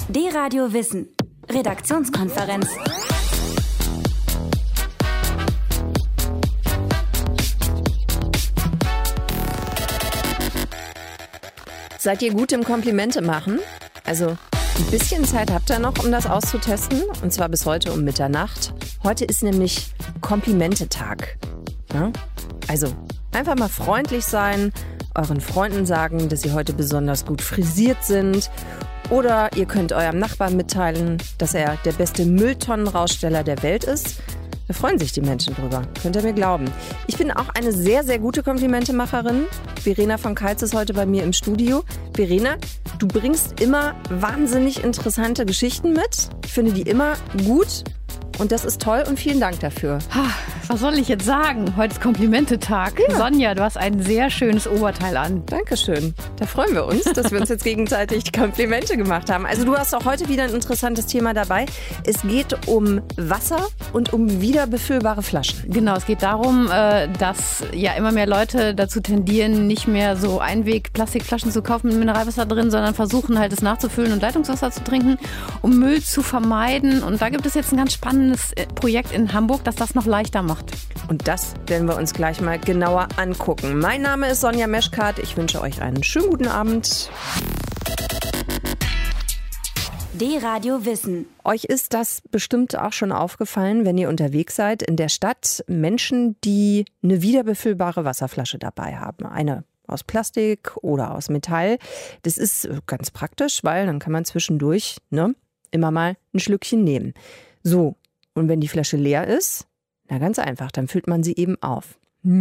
D-Radio Wissen. Redaktionskonferenz. Seid ihr gut im Komplimente machen? Also ein bisschen Zeit habt ihr noch, um das auszutesten. Und zwar bis heute um Mitternacht. Heute ist nämlich Komplimentetag. Ja? Also einfach mal freundlich sein, euren Freunden sagen, dass sie heute besonders gut frisiert sind. Oder ihr könnt eurem Nachbarn mitteilen, dass er der beste Mülltonnenraussteller der Welt ist. Da freuen sich die Menschen drüber, könnt ihr mir glauben. Ich bin auch eine sehr, sehr gute Komplimentemacherin. Verena von Keitz ist heute bei mir im Studio. Verena, du bringst immer wahnsinnig interessante Geschichten mit. Ich finde die immer gut und das ist toll und vielen Dank dafür. Was soll ich jetzt sagen? Heute ist Komplimentetag. Ja. Sonja, du hast ein sehr schönes Oberteil an. Dankeschön. Da freuen wir uns, dass wir uns jetzt gegenseitig Komplimente gemacht haben. Also du hast auch heute wieder ein interessantes Thema dabei. Es geht um Wasser und um wiederbefüllbare Flaschen. Genau, es geht darum, dass ja immer mehr Leute dazu tendieren, nicht mehr so Einweg-Plastikflaschen zu kaufen mit Mineralwasser drin, sondern versuchen halt es nachzufüllen und Leitungswasser zu trinken, um Müll zu vermeiden. Und da gibt es jetzt ein ganz spannendes Projekt in Hamburg, das das noch leichter macht. Und das werden wir uns gleich mal genauer angucken. Mein Name ist Sonja Meschkat. Ich wünsche euch einen schönen guten Abend. D-Radio Wissen. Euch ist das bestimmt auch schon aufgefallen, wenn ihr unterwegs seid in der Stadt. Menschen, die eine wiederbefüllbare Wasserflasche dabei haben. Eine aus Plastik oder aus Metall. Das ist ganz praktisch, weil dann kann man zwischendurch immer mal ein Schlückchen nehmen. So, und wenn die Flasche leer ist, na ganz einfach, dann füllt man sie eben auf.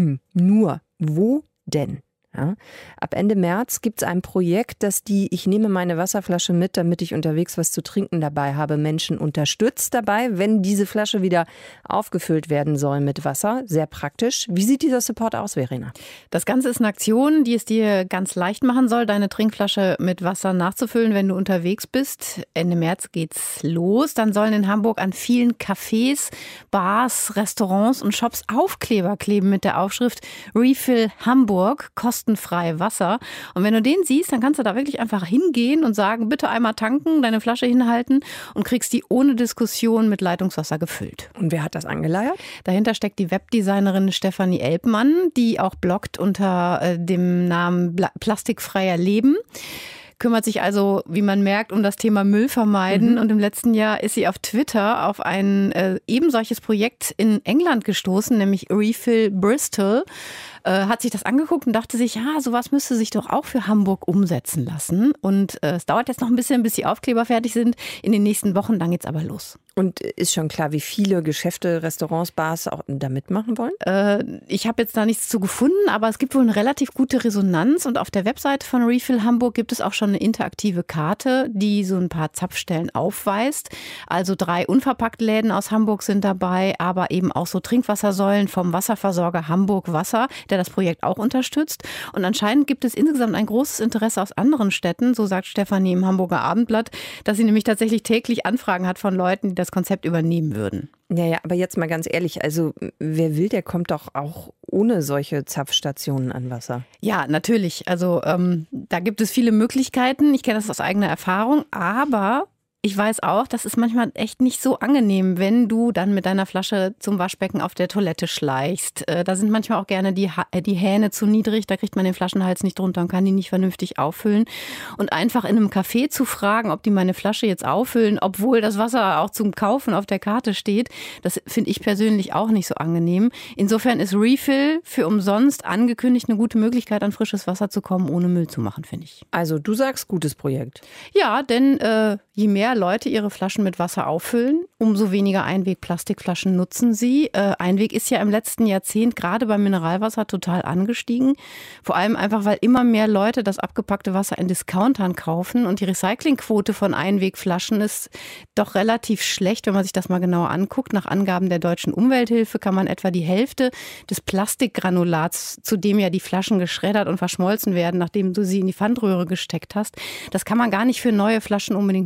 Nur, wo denn? Ja. Ab Ende März gibt es ein Projekt, das die Ich nehme meine Wasserflasche mit, damit ich unterwegs was zu trinken dabei habe, Menschen unterstützt dabei, wenn diese Flasche wieder aufgefüllt werden soll mit Wasser. Sehr praktisch. Wie sieht dieser Support aus, Verena? Das Ganze ist eine Aktion, die es dir ganz leicht machen soll, deine Trinkflasche mit Wasser nachzufüllen, wenn du unterwegs bist. Ende März geht's los. Dann sollen in Hamburg an vielen Cafés, Bars, Restaurants und Shops Aufkleber kleben mit der Aufschrift Refill Hamburg, kostenfrei Wasser. Und wenn du den siehst, dann kannst du da wirklich einfach hingehen und sagen, bitte einmal tanken, deine Flasche hinhalten und kriegst die ohne Diskussion mit Leitungswasser gefüllt. Und wer hat das angeleiert? Dahinter steckt die Webdesignerin Stefanie Elbmann, die auch bloggt unter dem Namen Plastikfreier Leben. Kümmert sich also, wie man merkt, um das Thema Müll vermeiden. Und im letzten Jahr ist sie auf Twitter auf ein eben solches Projekt in England gestoßen, nämlich Refill Bristol. Hat sich das angeguckt und dachte sich, ja, sowas müsste sich doch auch für Hamburg umsetzen lassen. Und es dauert jetzt noch ein bisschen, bis die Aufkleber fertig sind. In den nächsten Wochen, dann geht's aber los. Und ist schon klar, wie viele Geschäfte, Restaurants, Bars auch da mitmachen wollen? Ich habe jetzt da nichts zu gefunden, aber es gibt wohl eine relativ gute Resonanz. Und auf der Webseite von Refill Hamburg gibt es auch schon eine interaktive Karte, die so ein paar Zapfstellen aufweist. Also 3 Unverpackt-Läden aus Hamburg sind dabei, aber eben auch so Trinkwassersäulen vom Wasserversorger Hamburg Wasser, der das Projekt auch unterstützt. Und anscheinend gibt es insgesamt ein großes Interesse aus anderen Städten, so sagt Stefanie im Hamburger Abendblatt, dass sie nämlich tatsächlich täglich Anfragen hat von Leuten, die das Konzept übernehmen würden. Ja, aber jetzt mal ganz ehrlich, also wer will, der kommt doch auch ohne solche Zapfstationen an Wasser. Ja, natürlich. Also da gibt es viele Möglichkeiten. Ich kenne das aus eigener Erfahrung, aber ich weiß auch, das ist manchmal echt nicht so angenehm, wenn du dann mit deiner Flasche zum Waschbecken auf der Toilette schleichst. Da sind manchmal auch gerne die Hähne zu niedrig, da kriegt man den Flaschenhals nicht drunter und kann die nicht vernünftig auffüllen. Und einfach in einem Café zu fragen, ob die meine Flasche jetzt auffüllen, obwohl das Wasser auch zum Kaufen auf der Karte steht, das finde ich persönlich auch nicht so angenehm. Insofern ist Refill für umsonst angekündigt eine gute Möglichkeit, an frisches Wasser zu kommen, ohne Müll zu machen, finde ich. Also du sagst, gutes Projekt. Ja, denn je mehr Leute ihre Flaschen mit Wasser auffüllen, umso weniger Einweg-Plastikflaschen nutzen sie. Einweg ist ja im letzten Jahrzehnt gerade beim Mineralwasser total angestiegen. Vor allem einfach, weil immer mehr Leute das abgepackte Wasser in Discountern kaufen. Und die Recyclingquote von Einwegflaschen ist doch relativ schlecht, wenn man sich das mal genauer anguckt. Nach Angaben der Deutschen Umwelthilfe kann man etwa die Hälfte des Plastikgranulats, zu dem ja die Flaschen geschreddert und verschmolzen werden, nachdem du sie in die Pfandröhre gesteckt hast, das kann man gar nicht für neue Flaschen unbedingt nutzen.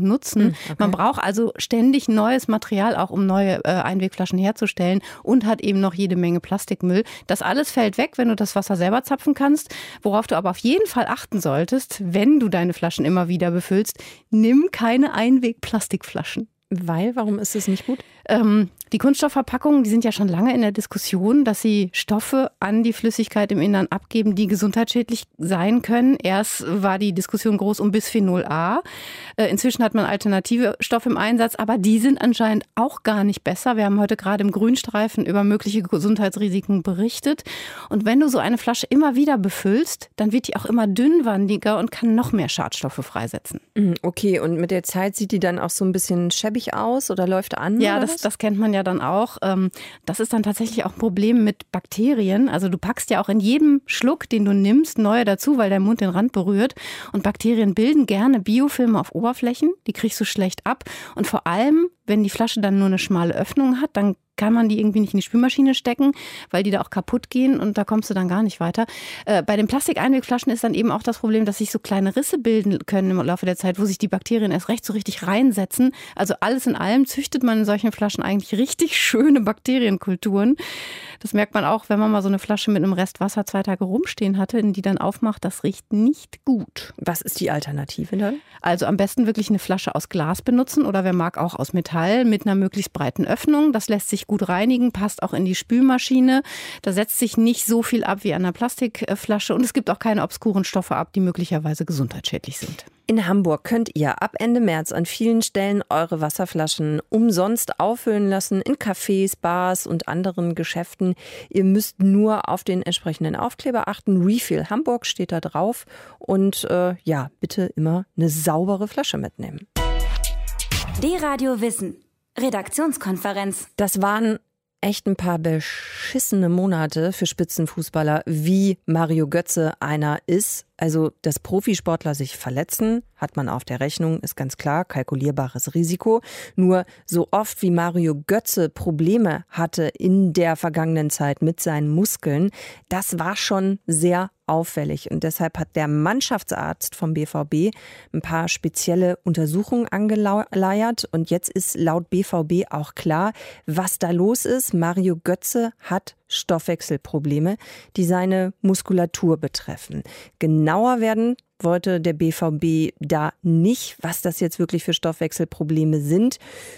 Okay. Man braucht also ständig neues Material, auch um neue Einwegflaschen herzustellen und hat eben noch jede Menge Plastikmüll. Das alles fällt weg, wenn du das Wasser selber zapfen kannst. Worauf du aber auf jeden Fall achten solltest, wenn du deine Flaschen immer wieder befüllst, nimm keine Einwegplastikflaschen. Weil, warum ist es nicht gut? Die Kunststoffverpackungen, die sind ja schon lange in der Diskussion, dass sie Stoffe an die Flüssigkeit im Innern abgeben, die gesundheitsschädlich sein können. Erst war die Diskussion groß um Bisphenol A. Inzwischen hat man alternative Stoffe im Einsatz, aber die sind anscheinend auch gar nicht besser. Wir haben heute gerade im Grünstreifen über mögliche Gesundheitsrisiken berichtet. Und wenn du so eine Flasche immer wieder befüllst, dann wird die auch immer dünnwandiger und kann noch mehr Schadstoffe freisetzen. Okay, und mit der Zeit sieht die dann auch so ein bisschen schäbig aus oder läuft an? Ja, das kennt man ja dann auch. Das ist dann tatsächlich auch ein Problem mit Bakterien. Also du packst ja auch in jedem Schluck, den du nimmst, neue dazu, weil dein Mund den Rand berührt. Und Bakterien bilden gerne Biofilme auf Oberflächen. Die kriegst du schlecht ab. Und vor allem, wenn die Flasche dann nur eine schmale Öffnung hat, dann kann man die irgendwie nicht in die Spülmaschine stecken, weil die da auch kaputt gehen und da kommst du dann gar nicht weiter. Bei den Plastikeinwegflaschen ist dann eben auch das Problem, dass sich so kleine Risse bilden können im Laufe der Zeit, wo sich die Bakterien erst recht so richtig reinsetzen. Also alles in allem züchtet man in solchen Flaschen eigentlich richtig schöne Bakterienkulturen. Das merkt man auch, wenn man mal so eine Flasche mit einem Rest Wasser 2 Tage rumstehen hatte, die dann aufmacht, das riecht nicht gut. Was ist die Alternative dann? Also am besten wirklich eine Flasche aus Glas benutzen oder wer mag auch aus Metall mit einer möglichst breiten Öffnung. Das lässt sich gut reinigen, passt auch in die Spülmaschine. Da setzt sich nicht so viel ab wie an einer Plastikflasche und es gibt auch keine obskuren Stoffe ab, die möglicherweise gesundheitsschädlich sind. In Hamburg könnt ihr ab Ende März an vielen Stellen eure Wasserflaschen umsonst auffüllen lassen, in Cafés, Bars und anderen Geschäften. Ihr müsst nur auf den entsprechenden Aufkleber achten. Refill Hamburg steht da drauf. Und bitte immer eine saubere Flasche mitnehmen. D-Radio Wissen. Redaktionskonferenz. Das waren echt ein paar beschissene Monate für Spitzenfußballer, wie Mario Götze einer ist. Also, dass Profisportler sich verletzen, hat man auf der Rechnung, ist ganz klar, kalkulierbares Risiko. Nur so oft wie Mario Götze Probleme hatte in der vergangenen Zeit mit seinen Muskeln, das war schon sehr auffällig. Und deshalb hat der Mannschaftsarzt vom BVB ein paar spezielle Untersuchungen angeleiert. Und jetzt ist laut BVB auch klar, was da los ist. Mario Götze hat Stoffwechselprobleme, die seine Muskulatur betreffen. Genauer werden wollte der BVB da nicht, was das jetzt wirklich für Stoffwechselprobleme sind.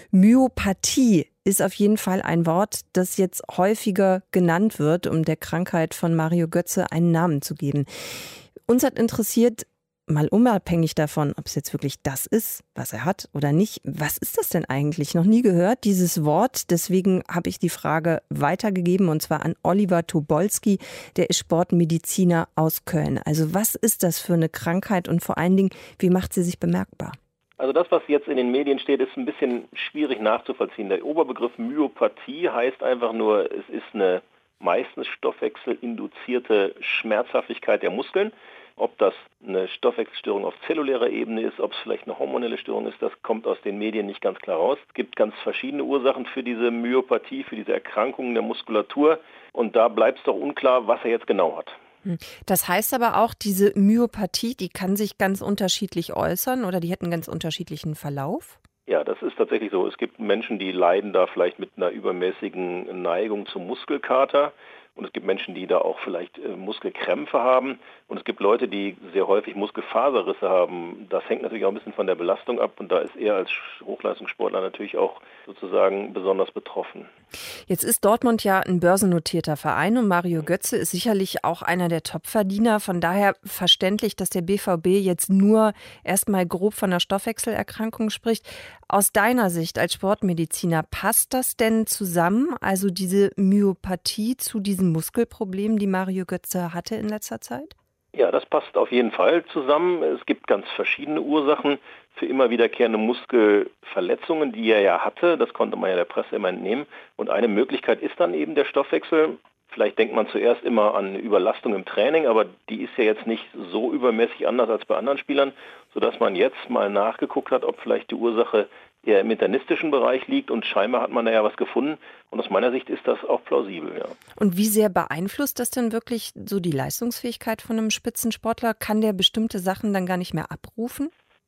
Myopathie ist auf jeden Fall ein Wort, das jetzt häufiger genannt wird, um der Krankheit von Mario Götze einen Namen zu geben. Uns hat interessiert, mal unabhängig davon, ob es jetzt wirklich das ist, was er hat oder nicht. Was ist das denn eigentlich? Noch nie gehört, dieses Wort. Deswegen habe ich die Frage weitergegeben und zwar an Oliver Tobolski, der ist Sportmediziner aus Köln. Also was ist das für eine Krankheit und vor allen Dingen, wie macht sie sich bemerkbar? Also das, was jetzt in den Medien steht, ist ein bisschen schwierig nachzuvollziehen. Der Oberbegriff Myopathie heißt einfach nur, es ist eine meistens stoffwechselinduzierte Schmerzhaftigkeit der Muskeln. Ob das eine Stoffwechselstörung auf zellulärer Ebene ist, ob es vielleicht eine hormonelle Störung ist, das kommt aus den Medien nicht ganz klar raus. Es gibt ganz verschiedene Ursachen für diese Myopathie, für diese Erkrankungen der Muskulatur. Und da bleibt es doch unklar, was er jetzt genau hat. Das heißt aber auch, diese Myopathie, die kann sich ganz unterschiedlich äußern oder die hat einen ganz unterschiedlichen Verlauf? Ja, das ist tatsächlich so. Es gibt Menschen, die leiden da vielleicht mit einer übermäßigen Neigung zum Muskelkater. Und es gibt Menschen, die da auch vielleicht Muskelkrämpfe haben. Und es gibt Leute, die sehr häufig Muskelfaserrisse haben. Das hängt natürlich auch ein bisschen von der Belastung ab. Und da ist er als Hochleistungssportler natürlich auch sozusagen besonders betroffen. Jetzt ist Dortmund ja ein börsennotierter Verein und Mario Götze ist sicherlich auch einer der Topverdiener. Von daher verständlich, dass der BVB jetzt nur erstmal grob von einer Stoffwechselerkrankung spricht. Aus deiner Sicht als Sportmediziner, passt das denn zusammen? Also diese Myopathie zu diesen Muskelproblemen, die Mario Götze hatte in letzter Zeit? Ja, das passt auf jeden Fall zusammen. Es gibt ganz verschiedene Ursachen für immer wiederkehrende Muskelverletzungen, die er ja hatte. Das konnte man ja der Presse immer entnehmen. Und eine Möglichkeit ist dann eben der Stoffwechsel. Vielleicht denkt man zuerst immer an Überlastung im Training, aber die ist ja jetzt nicht so übermäßig anders als bei anderen Spielern, sodass man jetzt mal nachgeguckt hat, ob vielleicht die Ursache eher im internistischen Bereich liegt und scheinbar hat man da ja was gefunden und aus meiner Sicht ist das auch plausibel, ja. Und wie sehr beeinflusst das denn wirklich so die Leistungsfähigkeit von einem Spitzensportler? Kann der bestimmte Sachen dann gar nicht mehr abrufen?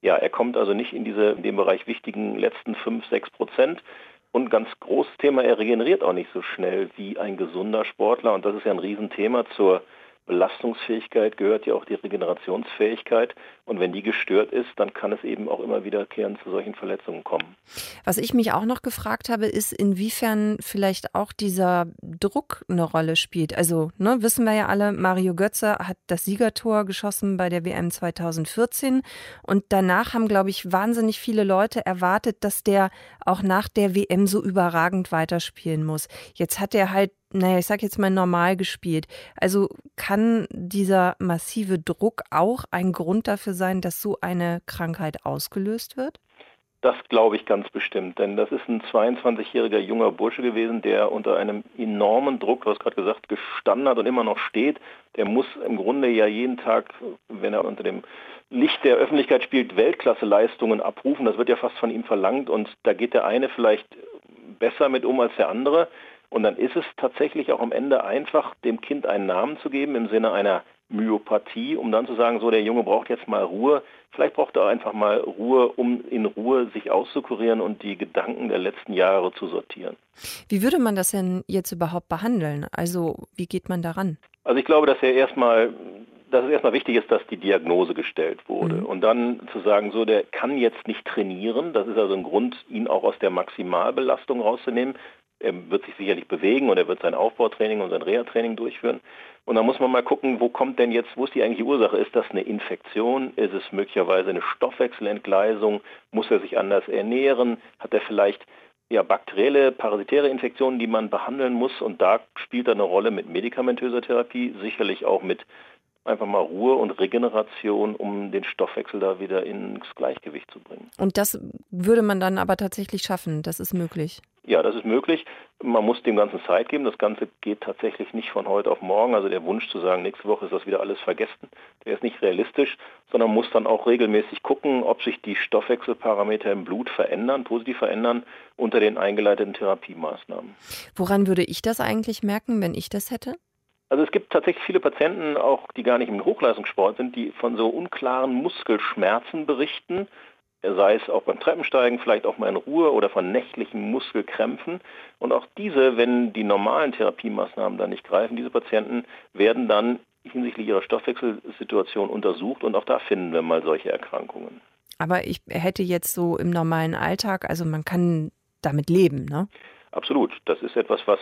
Ja, er kommt also nicht in dem Bereich wichtigen letzten 5-6%. Und ganz großes Thema, er regeneriert auch nicht so schnell wie ein gesunder Sportler. Und das ist ja ein Riesenthema. Zur Belastungsfähigkeit gehört ja auch die Regenerationsfähigkeit. Und wenn die gestört ist, dann kann es eben auch immer wiederkehrend zu solchen Verletzungen kommen. Was ich mich auch noch gefragt habe, ist, inwiefern vielleicht auch dieser Druck eine Rolle spielt. Also, wissen wir ja alle, Mario Götze hat das Siegertor geschossen bei der WM 2014. Und danach haben, glaube ich, wahnsinnig viele Leute erwartet, dass der auch nach der WM so überragend weiterspielen muss. Jetzt hat er halt, ich sag jetzt mal normal gespielt. Also kann dieser massive Druck auch ein Grund dafür sein, dass so eine Krankheit ausgelöst wird? Das glaube ich ganz bestimmt, denn das ist ein 22-jähriger junger Bursche gewesen, der unter einem enormen Druck, du hast gerade gesagt, gestanden hat und immer noch steht. Der muss im Grunde ja jeden Tag, wenn er unter dem Licht der Öffentlichkeit spielt, Weltklasse-Leistungen abrufen. Das wird ja fast von ihm verlangt und da geht der eine vielleicht besser mit um als der andere. Und dann ist es tatsächlich auch am Ende einfach, dem Kind einen Namen zu geben im Sinne einer Myopathie, um dann zu sagen, so der Junge braucht jetzt mal Ruhe. Vielleicht braucht er einfach mal Ruhe, um in Ruhe sich auszukurieren und die Gedanken der letzten Jahre zu sortieren. Wie würde man das denn jetzt überhaupt behandeln? Also wie geht man daran? Also ich glaube, dass es erstmal wichtig ist, dass die Diagnose gestellt wurde. Und dann zu sagen, so der kann jetzt nicht trainieren. Das ist also ein Grund, ihn auch aus der Maximalbelastung rauszunehmen. Er wird sich sicherlich bewegen und er wird sein Aufbautraining und sein Reha-Training durchführen. Und dann muss man mal gucken, wo ist die eigentliche Ursache? Ist das eine Infektion? Ist es möglicherweise eine Stoffwechselentgleisung? Muss er sich anders ernähren? Hat er vielleicht bakterielle, parasitäre Infektionen, die man behandeln muss? Und da spielt er eine Rolle mit medikamentöser Therapie, sicherlich auch mit einfach mal Ruhe und Regeneration, um den Stoffwechsel da wieder ins Gleichgewicht zu bringen. Und das würde man dann aber tatsächlich schaffen? Das ist möglich? Ja, das ist möglich. Man muss dem Ganzen Zeit geben. Das Ganze geht tatsächlich nicht von heute auf morgen. Also der Wunsch zu sagen, nächste Woche ist das wieder alles vergessen, der ist nicht realistisch, sondern muss dann auch regelmäßig gucken, ob sich die Stoffwechselparameter im Blut positiv verändern unter den eingeleiteten Therapiemaßnahmen. Woran würde ich das eigentlich merken, wenn ich das hätte? Also es gibt tatsächlich viele Patienten, auch die gar nicht im Hochleistungssport sind, die von so unklaren Muskelschmerzen berichten, sei es auch beim Treppensteigen, vielleicht auch mal in Ruhe oder von nächtlichen Muskelkrämpfen. Und auch diese, wenn die normalen Therapiemaßnahmen dann nicht greifen, diese Patienten werden dann hinsichtlich ihrer Stoffwechselsituation untersucht und auch da finden wir mal solche Erkrankungen. Aber ich hätte jetzt so im normalen Alltag, also man kann damit leben, ne? Absolut. Das ist etwas, was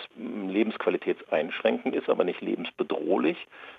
lebensqualitätseinschränkend ist, aber nicht lebensbedrohlich.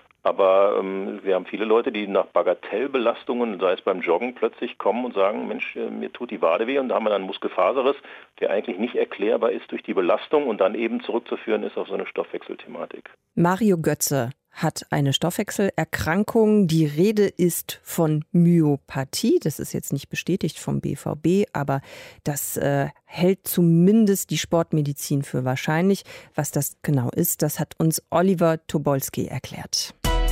Aber wir haben viele Leute, die nach Bagatellbelastungen, sei es beim Joggen, plötzlich kommen und sagen, Mensch, mir tut die Wade weh. Und da haben wir dann einen Muskelfaserriss, der eigentlich nicht erklärbar ist durch die Belastung und dann eben zurückzuführen ist auf so eine Stoffwechselthematik. Mario Götze hat eine Stoffwechselerkrankung. Die Rede ist von Myopathie. Das ist jetzt nicht bestätigt vom BVB, aber das hält zumindest die Sportmedizin für wahrscheinlich. Was das genau ist, das hat uns Oliver Tobolski erklärt.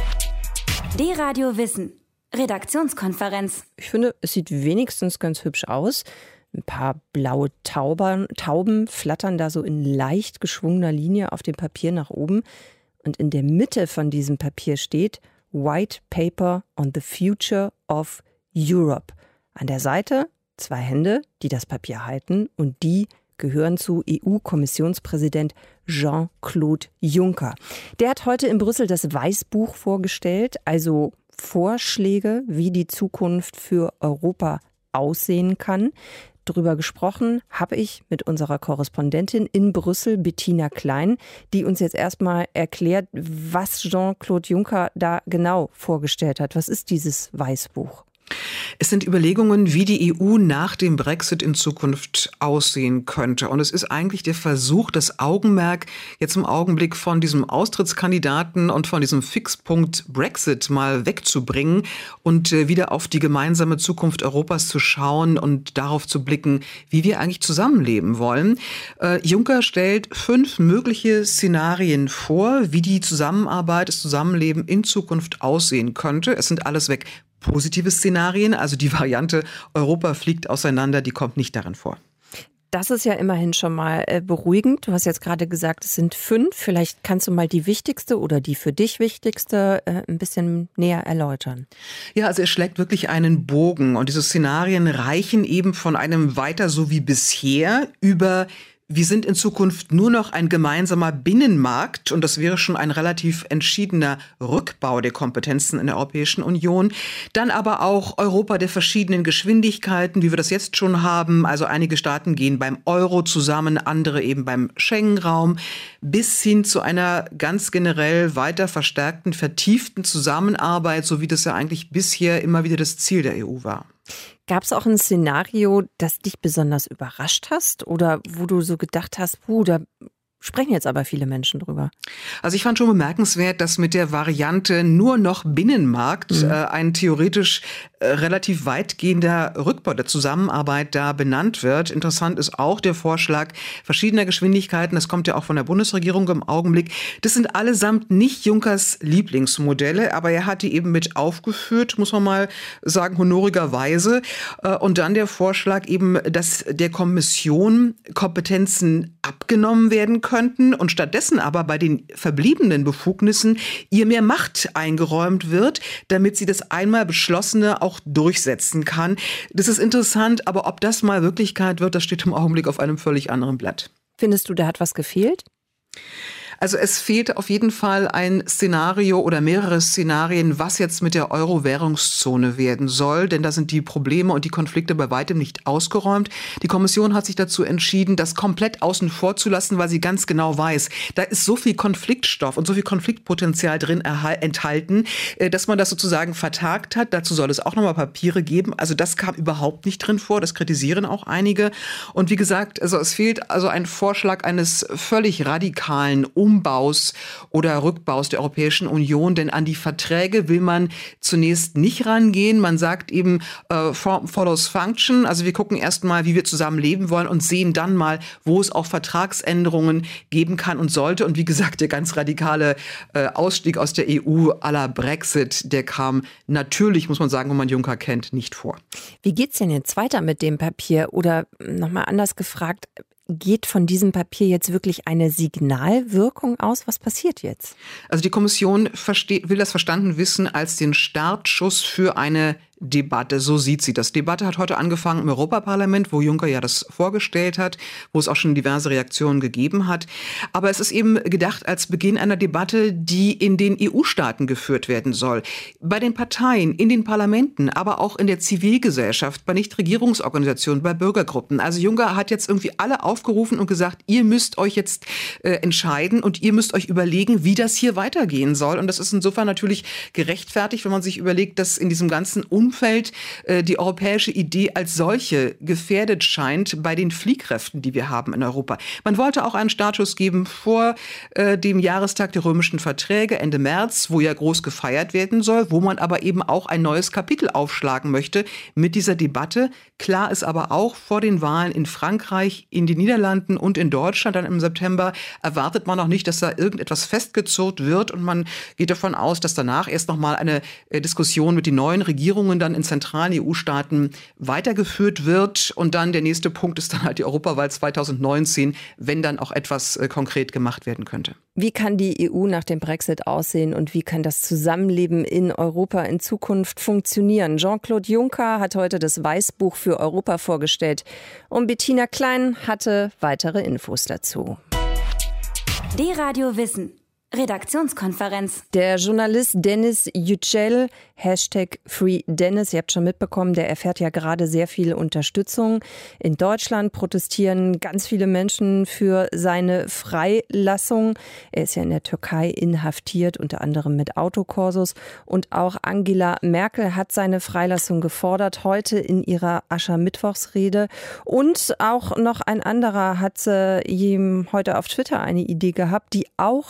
D-Radio Wissen. Redaktionskonferenz. Ich finde, es sieht wenigstens ganz hübsch aus. Ein paar blaue Tauben flattern da so in leicht geschwungener Linie auf dem Papier nach oben. Und in der Mitte von diesem Papier steht White Paper on the Future of Europe. An der Seite 2 Hände, die das Papier halten, und die gehören zu EU-Kommissionspräsident Jean-Claude Juncker. Der hat heute in Brüssel das Weißbuch vorgestellt, also Vorschläge, wie die Zukunft für Europa aussehen kann. Darüber gesprochen habe ich mit unserer Korrespondentin in Brüssel, Bettina Klein, die uns jetzt erstmal erklärt, was Jean-Claude Juncker da genau vorgestellt hat. Was ist dieses Weißbuch? Es sind Überlegungen, wie die EU nach dem Brexit in Zukunft aussehen könnte. Und es ist eigentlich der Versuch, das Augenmerk jetzt im Augenblick von diesem Austrittskandidaten und von diesem Fixpunkt Brexit mal wegzubringen und wieder auf die gemeinsame Zukunft Europas zu schauen und darauf zu blicken, wie wir eigentlich zusammenleben wollen. Juncker stellt 5 mögliche Szenarien vor, wie die Zusammenarbeit, das Zusammenleben in Zukunft aussehen könnte. Es sind alles weg positive Szenarien, also die Variante Europa fliegt auseinander, die kommt nicht darin vor. Das ist ja immerhin schon mal beruhigend. Du hast jetzt gerade gesagt, es sind 5. Vielleicht kannst du mal die wichtigste oder die für dich wichtigste ein bisschen näher erläutern. Ja, also es schlägt wirklich einen Bogen. Und diese Szenarien reichen eben von einem weiter so wie bisher über: Wir sind in Zukunft nur noch ein gemeinsamer Binnenmarkt, und das wäre schon ein relativ entschiedener Rückbau der Kompetenzen in der Europäischen Union. Dann aber auch Europa der verschiedenen Geschwindigkeiten, wie wir das jetzt schon haben. Also einige Staaten gehen beim Euro zusammen, andere eben beim Schengen-Raum, bis hin zu einer ganz generell weiter verstärkten, vertieften Zusammenarbeit, so wie das ja eigentlich bisher immer wieder das Ziel der EU war. Gab es auch ein Szenario, das dich besonders überrascht hast oder wo du so gedacht hast, da sprechen jetzt aber viele Menschen drüber? Also ich fand schon bemerkenswert, dass mit der Variante nur noch Binnenmarkt ein theoretisch relativ weitgehender Rückbau der Zusammenarbeit da benannt wird. Interessant ist auch der Vorschlag verschiedener Geschwindigkeiten. Das kommt ja auch von der Bundesregierung im Augenblick. Das sind allesamt nicht Junckers Lieblingsmodelle, aber er hat die eben mit aufgeführt, muss man mal sagen, honorigerweise. Und dann der Vorschlag eben, dass der Kommission Kompetenzen abgenommen werden könnten und stattdessen aber bei den verbliebenen Befugnissen ihr mehr Macht eingeräumt wird, damit sie das einmal Beschlossene auch durchsetzen kann. Das ist interessant, aber ob das mal Wirklichkeit wird, das steht im Augenblick auf einem völlig anderen Blatt. Findest du, da hat was gefehlt? Also es fehlt auf jeden Fall ein Szenario oder mehrere Szenarien, was jetzt mit der Euro-Währungszone werden soll. Denn da sind die Probleme und die Konflikte bei weitem nicht ausgeräumt. Die Kommission hat sich dazu entschieden, das komplett außen vor zu lassen, weil sie ganz genau weiß, da ist so viel Konfliktstoff und so viel Konfliktpotenzial drin enthalten, dass man das sozusagen vertagt hat. Dazu soll es auch nochmal Papiere geben. Also das kam überhaupt nicht drin vor. Das kritisieren auch einige. Und wie gesagt, also es fehlt also ein Vorschlag eines völlig radikalen Umbaus oder Rückbaus der Europäischen Union, denn an die Verträge will man zunächst nicht rangehen. Man sagt eben Form follows Function, also wir gucken erst mal, wie wir zusammen leben wollen und sehen dann mal, wo es auch Vertragsänderungen geben kann und sollte. Und wie gesagt, der ganz radikale Ausstieg aus der EU à la Brexit, der kam natürlich, muss man sagen, wenn man Juncker kennt, nicht vor. Wie geht's denn jetzt weiter mit dem Papier? Oder nochmal anders gefragt, geht von diesem Papier jetzt wirklich eine Signalwirkung aus? Was passiert jetzt? Also die Kommission will das verstanden wissen als den Startschuss für eine Debatte, so sieht sie das. Debatte hat heute angefangen im Europaparlament, wo Juncker ja das vorgestellt hat, wo es auch schon diverse Reaktionen gegeben hat. Aber es ist eben gedacht als Beginn einer Debatte, die in den EU-Staaten geführt werden soll. Bei den Parteien, in den Parlamenten, aber auch in der Zivilgesellschaft, bei Nichtregierungsorganisationen, bei Bürgergruppen. Also Juncker hat jetzt irgendwie alle aufgerufen und gesagt, ihr müsst euch jetzt entscheiden und ihr müsst euch überlegen, wie das hier weitergehen soll. Und das ist insofern natürlich gerechtfertigt, wenn man sich überlegt, dass in diesem ganzen Umfeld die europäische Idee als solche gefährdet scheint bei den Fliehkräften, die wir haben in Europa. Man wollte auch einen Startschuss geben vor dem Jahrestag der römischen Verträge Ende März, wo ja groß gefeiert werden soll, wo man aber eben auch ein neues Kapitel aufschlagen möchte mit dieser Debatte. Klar ist aber auch, vor den Wahlen in Frankreich, in den Niederlanden und in Deutschland dann im September erwartet man noch nicht, dass da irgendetwas festgezurrt wird, und man geht davon aus, dass danach erst noch mal eine Diskussion mit den neuen Regierungen dann in zentralen EU-Staaten weitergeführt wird. Und dann der nächste Punkt ist dann halt die Europawahl 2019, wenn dann auch etwas konkret gemacht werden könnte. Wie kann die EU nach dem Brexit aussehen und wie kann das Zusammenleben in Europa in Zukunft funktionieren? Jean-Claude Juncker hat heute das Weißbuch für Europa vorgestellt und Bettina Klein hatte weitere Infos dazu. D-Radio Wissen. Redaktionskonferenz. Der Journalist Denis Yücel, #FreeDennis, ihr habt schon mitbekommen, der erfährt ja gerade sehr viel Unterstützung. In Deutschland protestieren ganz viele Menschen für seine Freilassung. Er ist ja in der Türkei inhaftiert, unter anderem mit Autokorsos. Und auch Angela Merkel hat seine Freilassung gefordert, heute in ihrer Aschermittwochsrede. Und auch noch ein anderer hat ihm heute auf Twitter eine Idee gehabt, die auch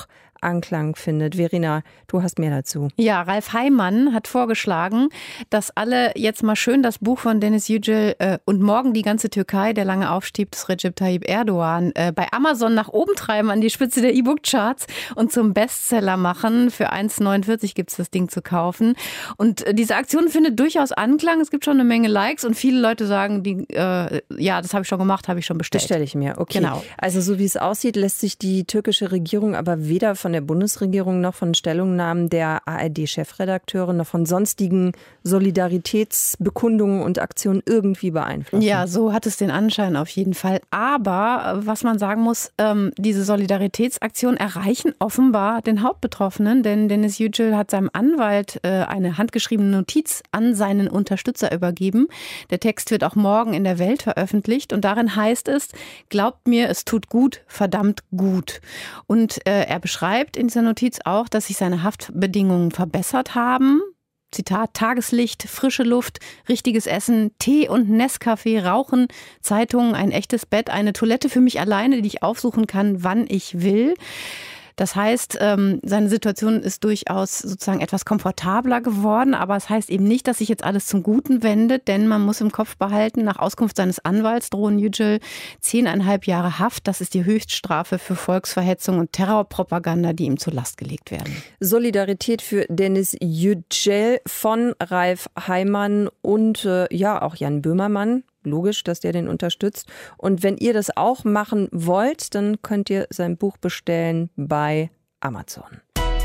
Anklang findet. Verena, du hast mehr dazu. Ja, Ralf Heimann hat vorgeschlagen, dass alle jetzt mal schön das Buch von Deniz Yücel und morgen die ganze Türkei, der lange Aufstieg des Recep Tayyip Erdogan, bei Amazon nach oben treiben an die Spitze der E-Book-Charts und zum Bestseller machen. Für 1,49 gibt es das Ding zu kaufen. Und diese Aktion findet durchaus Anklang. Es gibt schon eine Menge Likes und viele Leute sagen, ja, das habe ich schon gemacht, habe ich schon bestellt. Bestelle ich mir, okay. Genau. Also so wie es aussieht, lässt sich die türkische Regierung aber weder von der Bundesregierung noch von Stellungnahmen der ARD-Chefredakteure noch von sonstigen Solidaritätsbekundungen und Aktionen irgendwie beeinflussen. Ja, so hat es den Anschein auf jeden Fall. Aber was man sagen muss, diese Solidaritätsaktionen erreichen offenbar den Hauptbetroffenen, denn Deniz Yücel hat seinem Anwalt eine handgeschriebene Notiz an seinen Unterstützer übergeben. Der Text wird auch morgen in der Welt veröffentlicht und darin heißt es: Glaubt mir, es tut gut, verdammt gut. Und er beschreibt in dieser Notiz auch, dass sich seine Haftbedingungen verbessert haben. Zitat: Tageslicht, frische Luft, richtiges Essen, Tee und Nescafé, Rauchen, Zeitungen, ein echtes Bett, eine Toilette für mich alleine, die ich aufsuchen kann, wann ich will. Das heißt, seine Situation ist durchaus sozusagen etwas komfortabler geworden, aber es heißt eben nicht, dass sich jetzt alles zum Guten wendet, denn man muss im Kopf behalten, nach Auskunft seines Anwalts drohen Yücel 10,5 Jahre Haft. Das ist die Höchststrafe für Volksverhetzung und Terrorpropaganda, die ihm zur Last gelegt werden. Solidarität für Deniz Yücel von Ralf Heimann und auch Jan Böhmermann. Logisch, dass der den unterstützt. Und wenn ihr das auch machen wollt, dann könnt ihr sein Buch bestellen bei Amazon.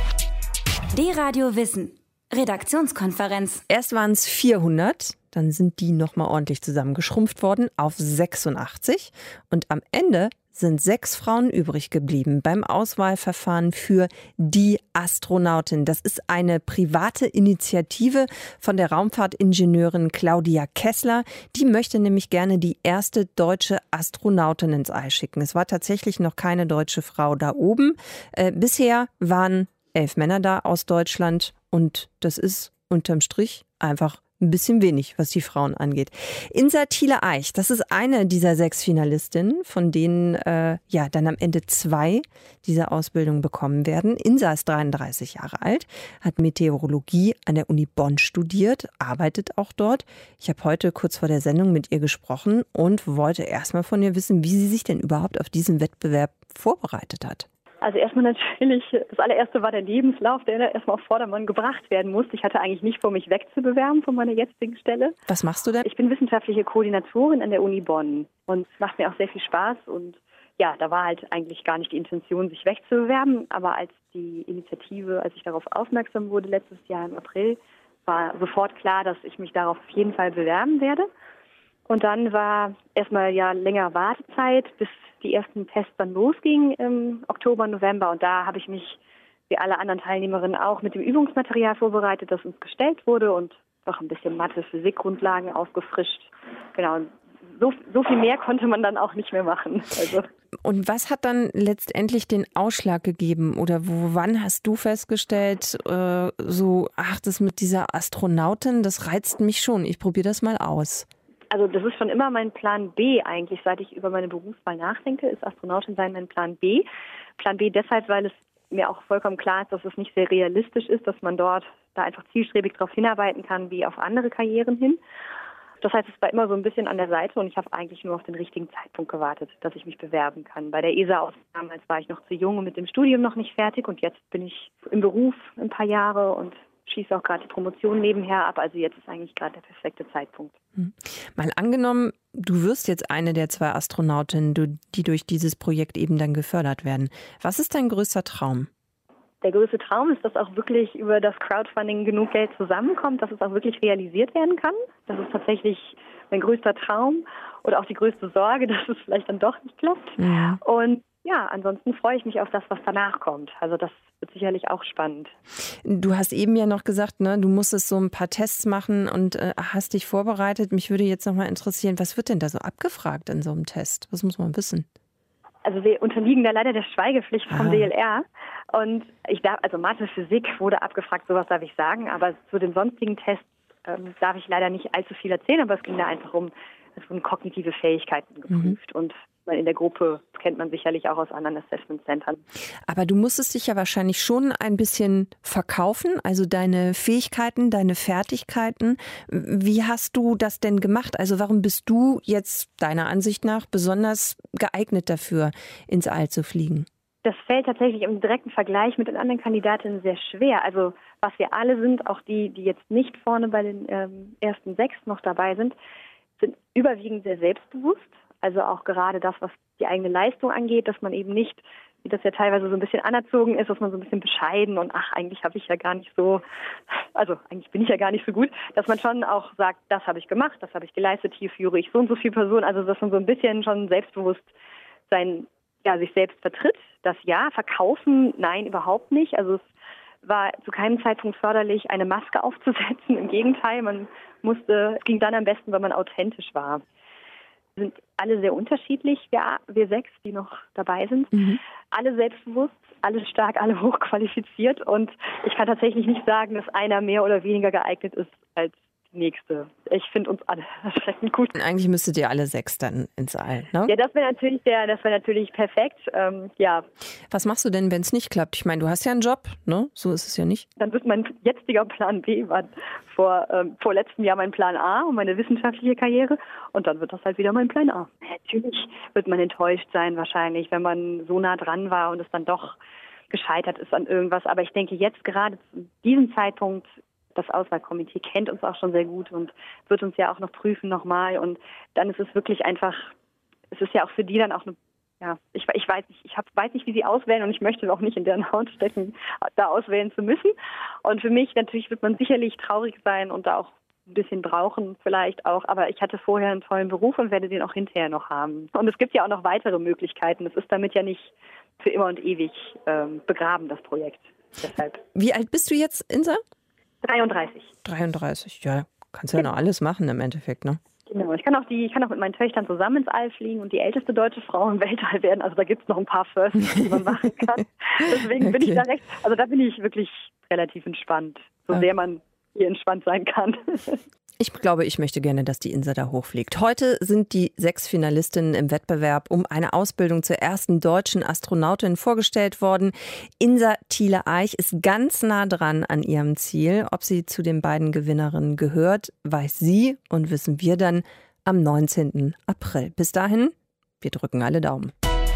D-Radio Wissen. Redaktionskonferenz. Erst waren es 400, dann sind die nochmal ordentlich zusammengeschrumpft worden auf 86. Und am Ende sind 6 Frauen übrig geblieben beim Auswahlverfahren für die Astronautin. Das ist eine private Initiative von der Raumfahrtingenieurin Claudia Kessler. Die möchte nämlich gerne die erste deutsche Astronautin ins All schicken. Es war tatsächlich noch keine deutsche Frau da oben. Bisher waren 11 Männer da aus Deutschland und das ist unterm Strich einfach ein bisschen wenig, was die Frauen angeht. Insa Thiele-Eich, das ist eine dieser 6 Finalistinnen, von denen dann am Ende 2 diese Ausbildung bekommen werden. Insa ist 33 Jahre alt, hat Meteorologie an der Uni Bonn studiert, arbeitet auch dort. Ich habe heute kurz vor der Sendung mit ihr gesprochen und wollte erstmal von ihr wissen, wie sie sich denn überhaupt auf diesen Wettbewerb vorbereitet hat. Also erstmal natürlich, das allererste war der Lebenslauf, der erstmal auf Vordermann gebracht werden musste. Ich hatte eigentlich nicht vor, mich wegzubewerben von meiner jetzigen Stelle. Was machst du denn? Ich bin wissenschaftliche Koordinatorin an der Uni Bonn und es macht mir auch sehr viel Spaß. Und ja, da war halt eigentlich gar nicht die Intention, sich wegzubewerben. Aber als ich darauf aufmerksam wurde letztes Jahr im April, war sofort klar, dass ich mich darauf auf jeden Fall bewerben werde. Und dann war erstmal länger Wartezeit, bis die ersten Tests dann losgingen im Oktober, November. Und da habe ich mich, wie alle anderen Teilnehmerinnen auch, mit dem Übungsmaterial vorbereitet, das uns gestellt wurde und auch ein bisschen Mathe, Physik-Grundlagen aufgefrischt. Genau, so viel mehr konnte man dann auch nicht mehr machen. Also. Und was hat dann letztendlich den Ausschlag gegeben? Oder wann hast du festgestellt, das mit dieser Astronautin, das reizt mich schon, ich probiere das mal aus? Also das ist schon immer mein Plan B eigentlich, seit ich über meine Berufswahl nachdenke, ist Astronautin sein mein Plan B. Plan B deshalb, weil es mir auch vollkommen klar ist, dass es nicht sehr realistisch ist, dass man da einfach zielstrebig darauf hinarbeiten kann, wie auf andere Karrieren hin. Das heißt, es war immer so ein bisschen an der Seite und ich habe eigentlich nur auf den richtigen Zeitpunkt gewartet, dass ich mich bewerben kann. Bei der ESA damals war ich noch zu jung und mit dem Studium noch nicht fertig und jetzt bin ich im Beruf ein paar Jahre und schieße auch gerade die Promotion nebenher ab. Also jetzt ist eigentlich gerade der perfekte Zeitpunkt. Mal angenommen, du wirst jetzt eine der 2 Astronautinnen, die durch dieses Projekt eben dann gefördert werden. Was ist dein größter Traum? Der größte Traum ist, dass auch wirklich über das Crowdfunding genug Geld zusammenkommt, dass es auch wirklich realisiert werden kann. Das ist tatsächlich mein größter Traum oder auch die größte Sorge, dass es vielleicht dann doch nicht klappt. Ja. Und ja, ansonsten freue ich mich auf das, was danach kommt. Also das wird sicherlich auch spannend. Du hast eben ja noch gesagt, ne, du musstest so ein paar Tests machen und hast dich vorbereitet. Mich würde jetzt noch mal interessieren, was wird denn da so abgefragt in so einem Test? Was muss man wissen? Also wir unterliegen da leider der Schweigepflicht vom DLR. Und Mathe, Physik wurde abgefragt, sowas darf ich sagen. Aber zu den sonstigen Tests darf ich leider nicht allzu viel erzähhlen. Aber es ging da einfach um, es wurden kognitive Fähigkeiten geprüft. Und in der Gruppe, das kennt man sicherlich auch aus anderen Assessment-Centern. Aber du musstest dich ja wahrscheinlich schon ein bisschen verkaufen, also deine Fähigkeiten, deine Fertigkeiten. Wie hast du das denn gemacht? Also warum bist du jetzt deiner Ansicht nach besonders geeignet dafür, ins All zu fliegen? Das fällt tatsächlich im direkten Vergleich mit den anderen Kandidatinnen sehr schwer. Also was wir alle sind, auch die jetzt nicht vorne bei den ersten 6 noch dabei sind überwiegend sehr selbstbewusst. Also auch gerade das, was die eigene Leistung angeht, dass man eben nicht, wie das ja teilweise so ein bisschen anerzogen ist, dass man so ein bisschen bescheiden und eigentlich habe ich ja gar nicht so, also eigentlich bin ich ja gar nicht so gut, dass man schon auch sagt, das habe ich gemacht, das habe ich geleistet, hier führe ich so und so viele Personen, also dass man so ein bisschen schon selbstbewusst sich selbst vertritt. Das ja, verkaufen, nein, überhaupt nicht. Also es war zu keinem Zeitpunkt förderlich, eine Maske aufzusetzen. Im Gegenteil, es ging dann am besten, wenn man authentisch war. Wir sind alle sehr unterschiedlich, wir 6, die noch dabei sind. Mhm. Alle selbstbewusst, alle stark, alle hochqualifiziert. Und ich kann tatsächlich nicht sagen, dass einer mehr oder weniger geeignet ist als die nächste. Ich finde uns alle erschreckend gut. Eigentlich müsstet ihr alle 6 dann ins All, ne? Ja, das wäre natürlich perfekt. Ja. Was machst du denn, wenn es nicht klappt? Ich meine, du hast ja einen Job, ne? So ist es ja nicht. Dann wird mein jetziger Plan B, war vor letztem Jahr mein Plan A und meine wissenschaftliche Karriere. Und dann wird das halt wieder mein Plan A. Natürlich wird man enttäuscht sein wahrscheinlich, wenn man so nah dran war und es dann doch gescheitert ist an irgendwas. Aber ich denke, jetzt gerade zu diesem Zeitpunkt, das Auswahlkomitee kennt uns auch schon sehr gut und wird uns ja auch noch prüfen nochmal. Und dann ist es wirklich einfach, es ist ja auch für die dann auch eine, ich weiß nicht, weiß nicht, wie sie auswählen und ich möchte auch nicht in deren Haut stecken, da auswählen zu müssen. Und für mich natürlich wird man sicherlich traurig sein und da auch ein bisschen brauchen vielleicht auch. Aber ich hatte vorher einen tollen Beruf und werde den auch hinterher noch haben. Und es gibt ja auch noch weitere Möglichkeiten. Es ist damit ja nicht für immer und ewig begraben, das Projekt. Deshalb. Wie alt bist du jetzt, Insa? 33. 33, ja, kannst ja noch alles machen im Endeffekt, ne? Genau, ich kann auch mit meinen Töchtern zusammen ins All fliegen und die älteste deutsche Frau im Weltall werden. Also da gibt es noch ein paar Firsts, die man machen kann. Deswegen bin ich da bin ich wirklich relativ entspannt, so sehr man hier entspannt sein kann. Ich glaube, ich möchte gerne, dass die Insa da hochfliegt. Heute sind die 6 Finalistinnen im Wettbewerb um eine Ausbildung zur ersten deutschen Astronautin vorgestellt worden. Insa Thiele-Eich ist ganz nah dran an ihrem Ziel. Ob sie zu den beiden Gewinnerinnen gehört, weiß sie und wissen wir dann am 19. April. Bis dahin, wir drücken alle Daumen.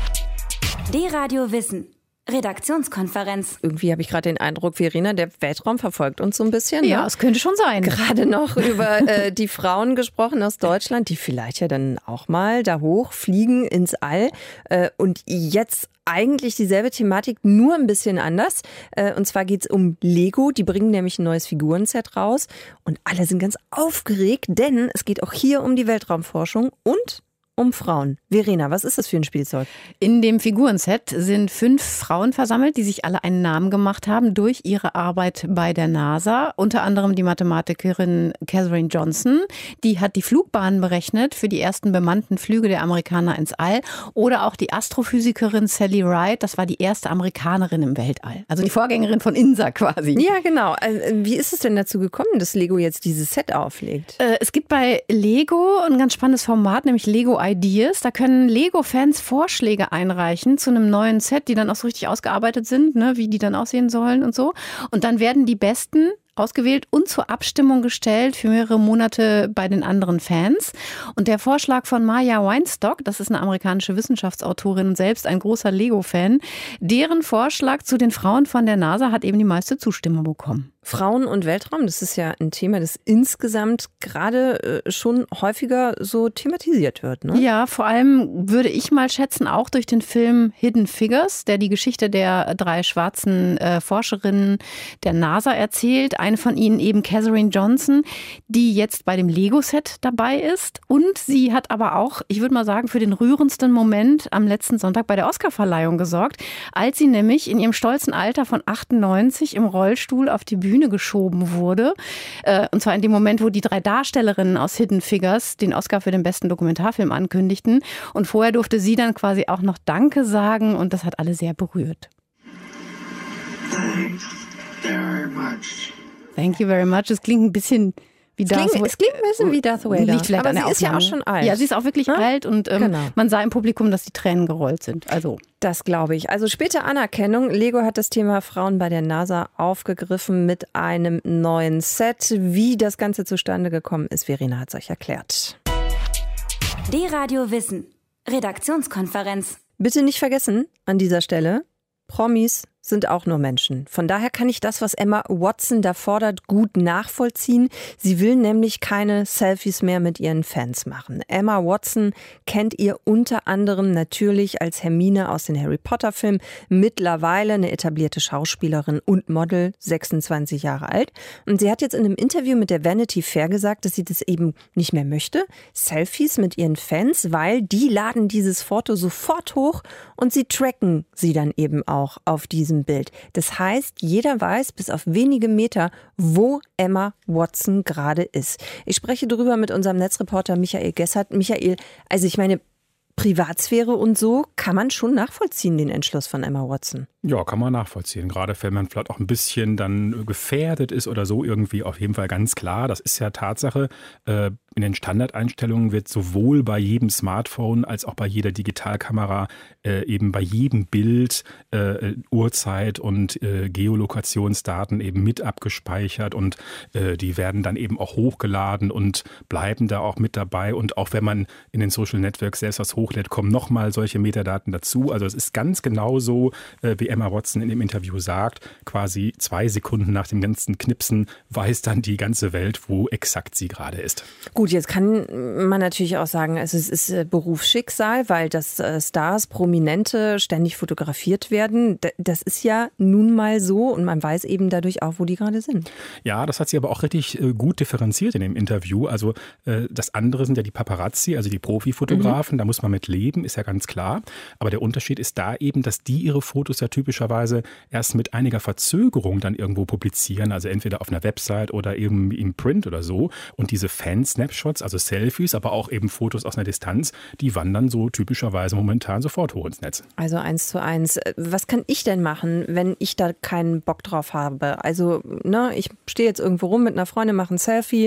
D-Radio Wissen. Redaktionskonferenz. Irgendwie habe ich gerade den Eindruck, Verena, der Weltraum verfolgt uns so ein bisschen. Ja, ne? Es könnte schon sein. Gerade noch über die Frauen gesprochen aus Deutschland, die vielleicht ja dann auch mal da hochfliegen ins All. Und jetzt eigentlich dieselbe Thematik, nur ein bisschen anders. Und zwar geht es um Lego. Die bringen nämlich ein neues Figurenset raus. Und alle sind ganz aufgeregt, denn es geht auch hier um die Weltraumforschung und um Frauen. Verena, was ist das für ein Spielzeug? In dem Figurenset sind 5 Frauen versammelt, die sich alle einen Namen gemacht haben durch ihre Arbeit bei der NASA. Unter anderem die Mathematikerin Katherine Johnson. Die hat die Flugbahnen berechnet für die ersten bemannten Flüge der Amerikaner ins All. Oder auch die Astrophysikerin Sally Ride. Das war die erste Amerikanerin im Weltall. Also die Vorgängerin von INSA quasi. Ja, genau. Wie ist es denn dazu gekommen, dass Lego jetzt dieses Set auflegt? Es gibt bei Lego ein ganz spannendes Format, nämlich Lego Ideas. Da können Lego-Fans Vorschläge einreichen zu einem neuen Set, die dann auch so richtig ausgearbeitet sind, ne, wie die dann aussehen sollen und so. Und dann werden die besten ausgewählt und zur Abstimmung gestellt für mehrere Monate bei den anderen Fans. Und der Vorschlag von Maya Weinstock, das ist eine amerikanische Wissenschaftsautorin und selbst ein großer Lego-Fan, deren Vorschlag zu den Frauen von der NASA hat eben die meiste Zustimmung bekommen. Frauen und Weltraum, das ist ja ein Thema, das insgesamt gerade schon häufiger so thematisiert wird, ne? Ja, vor allem würde ich mal schätzen, auch durch den Film Hidden Figures, der die Geschichte der 3 schwarzen Forscherinnen der NASA erzählt. Eine von ihnen eben Katherine Johnson, die jetzt bei dem Lego-Set dabei ist. Und sie hat aber auch, ich würde mal sagen, für den rührendsten Moment am letzten Sonntag bei der Oscarverleihung gesorgt, als sie nämlich in ihrem stolzen Alter von 98 im Rollstuhl auf die Bühne geschoben wurde. Und zwar in dem Moment, wo die 3 Darstellerinnen aus Hidden Figures den Oscar für den besten Dokumentarfilm ankündigten. Und vorher durfte sie dann quasi auch noch Danke sagen und das hat alle sehr berührt. Thanks very much. Thank you very much. Es klingt ein bisschen Es klingt ein bisschen wie Darth Vader. Liegt vielleicht aber an sie ist ja auch schon alt. Ja, sie ist auch wirklich alt und man sah im Publikum, dass die Tränen gerollt sind. Also das glaube ich. Also späte Anerkennung. Lego hat das Thema Frauen bei der NASA aufgegriffen mit einem neuen Set. Wie das Ganze zustande gekommen ist, Verena hat es euch erklärt. D-Radio Wissen. Redaktionskonferenz. Bitte nicht vergessen an dieser Stelle, Promis sind auch nur Menschen. Von daher kann ich das, was Emma Watson da fordert, gut nachvollziehen. Sie will nämlich keine Selfies mehr mit ihren Fans machen. Emma Watson kennt ihr unter anderem natürlich als Hermine aus den Harry Potter Filmen, mittlerweile eine etablierte Schauspielerin und Model, 26 Jahre alt. Und sie hat jetzt in einem Interview mit der Vanity Fair gesagt, dass sie das eben nicht mehr möchte. Selfies mit ihren Fans, weil die laden dieses Foto sofort hoch und sie tracken sie dann eben auch auf diesem Bild. Das heißt, jeder weiß bis auf wenige Meter, wo Emma Watson gerade ist. Ich spreche darüber mit unserem Netzreporter Michael Gessert. Michael, also ich meine, Privatsphäre und so kann man schon nachvollziehen, den Entschluss von Emma Watson. Ja, kann man nachvollziehen. Gerade wenn man vielleicht auch ein bisschen dann gefährdet ist oder so irgendwie, auf jeden Fall ganz klar. Das ist ja Tatsache. In den Standardeinstellungen wird sowohl bei jedem Smartphone als auch bei jeder Digitalkamera eben bei jedem Bild Uhrzeit und Geolokationsdaten eben mit abgespeichert und die werden dann eben auch hochgeladen und bleiben da auch mit dabei. Und auch wenn man in den Social Networks selbst was hochlädt, kommen nochmal solche Metadaten dazu. Also es ist ganz genau so, wie Emma Watson in dem Interview sagt, quasi 2 Sekunden nach dem ganzen Knipsen weiß dann die ganze Welt, wo exakt sie gerade ist. Gut, jetzt kann man natürlich auch sagen, es ist Berufsschicksal, weil das Stars, Prominente ständig fotografiert werden. Das ist ja nun mal so und man weiß eben dadurch auch, wo die gerade sind. Ja, das hat sie aber auch richtig gut differenziert in dem Interview. Also das andere sind ja die Paparazzi, also die Profifotografen. Da muss man mit leben, ist ja ganz klar. Aber der Unterschied ist da eben, dass die ihre Fotos ja typischerweise erst mit einiger Verzögerung dann irgendwo publizieren. Also entweder auf einer Website oder eben im Print oder so. Und diese Fan-Snapshots, also Selfies, aber auch eben Fotos aus einer Distanz, die wandern so typischerweise momentan sofort hoch ins Netz. Also 1:1. Was kann ich denn machen, wenn ich da keinen Bock drauf habe? Also ich stehe jetzt irgendwo rum mit einer Freundin, mache ein Selfie.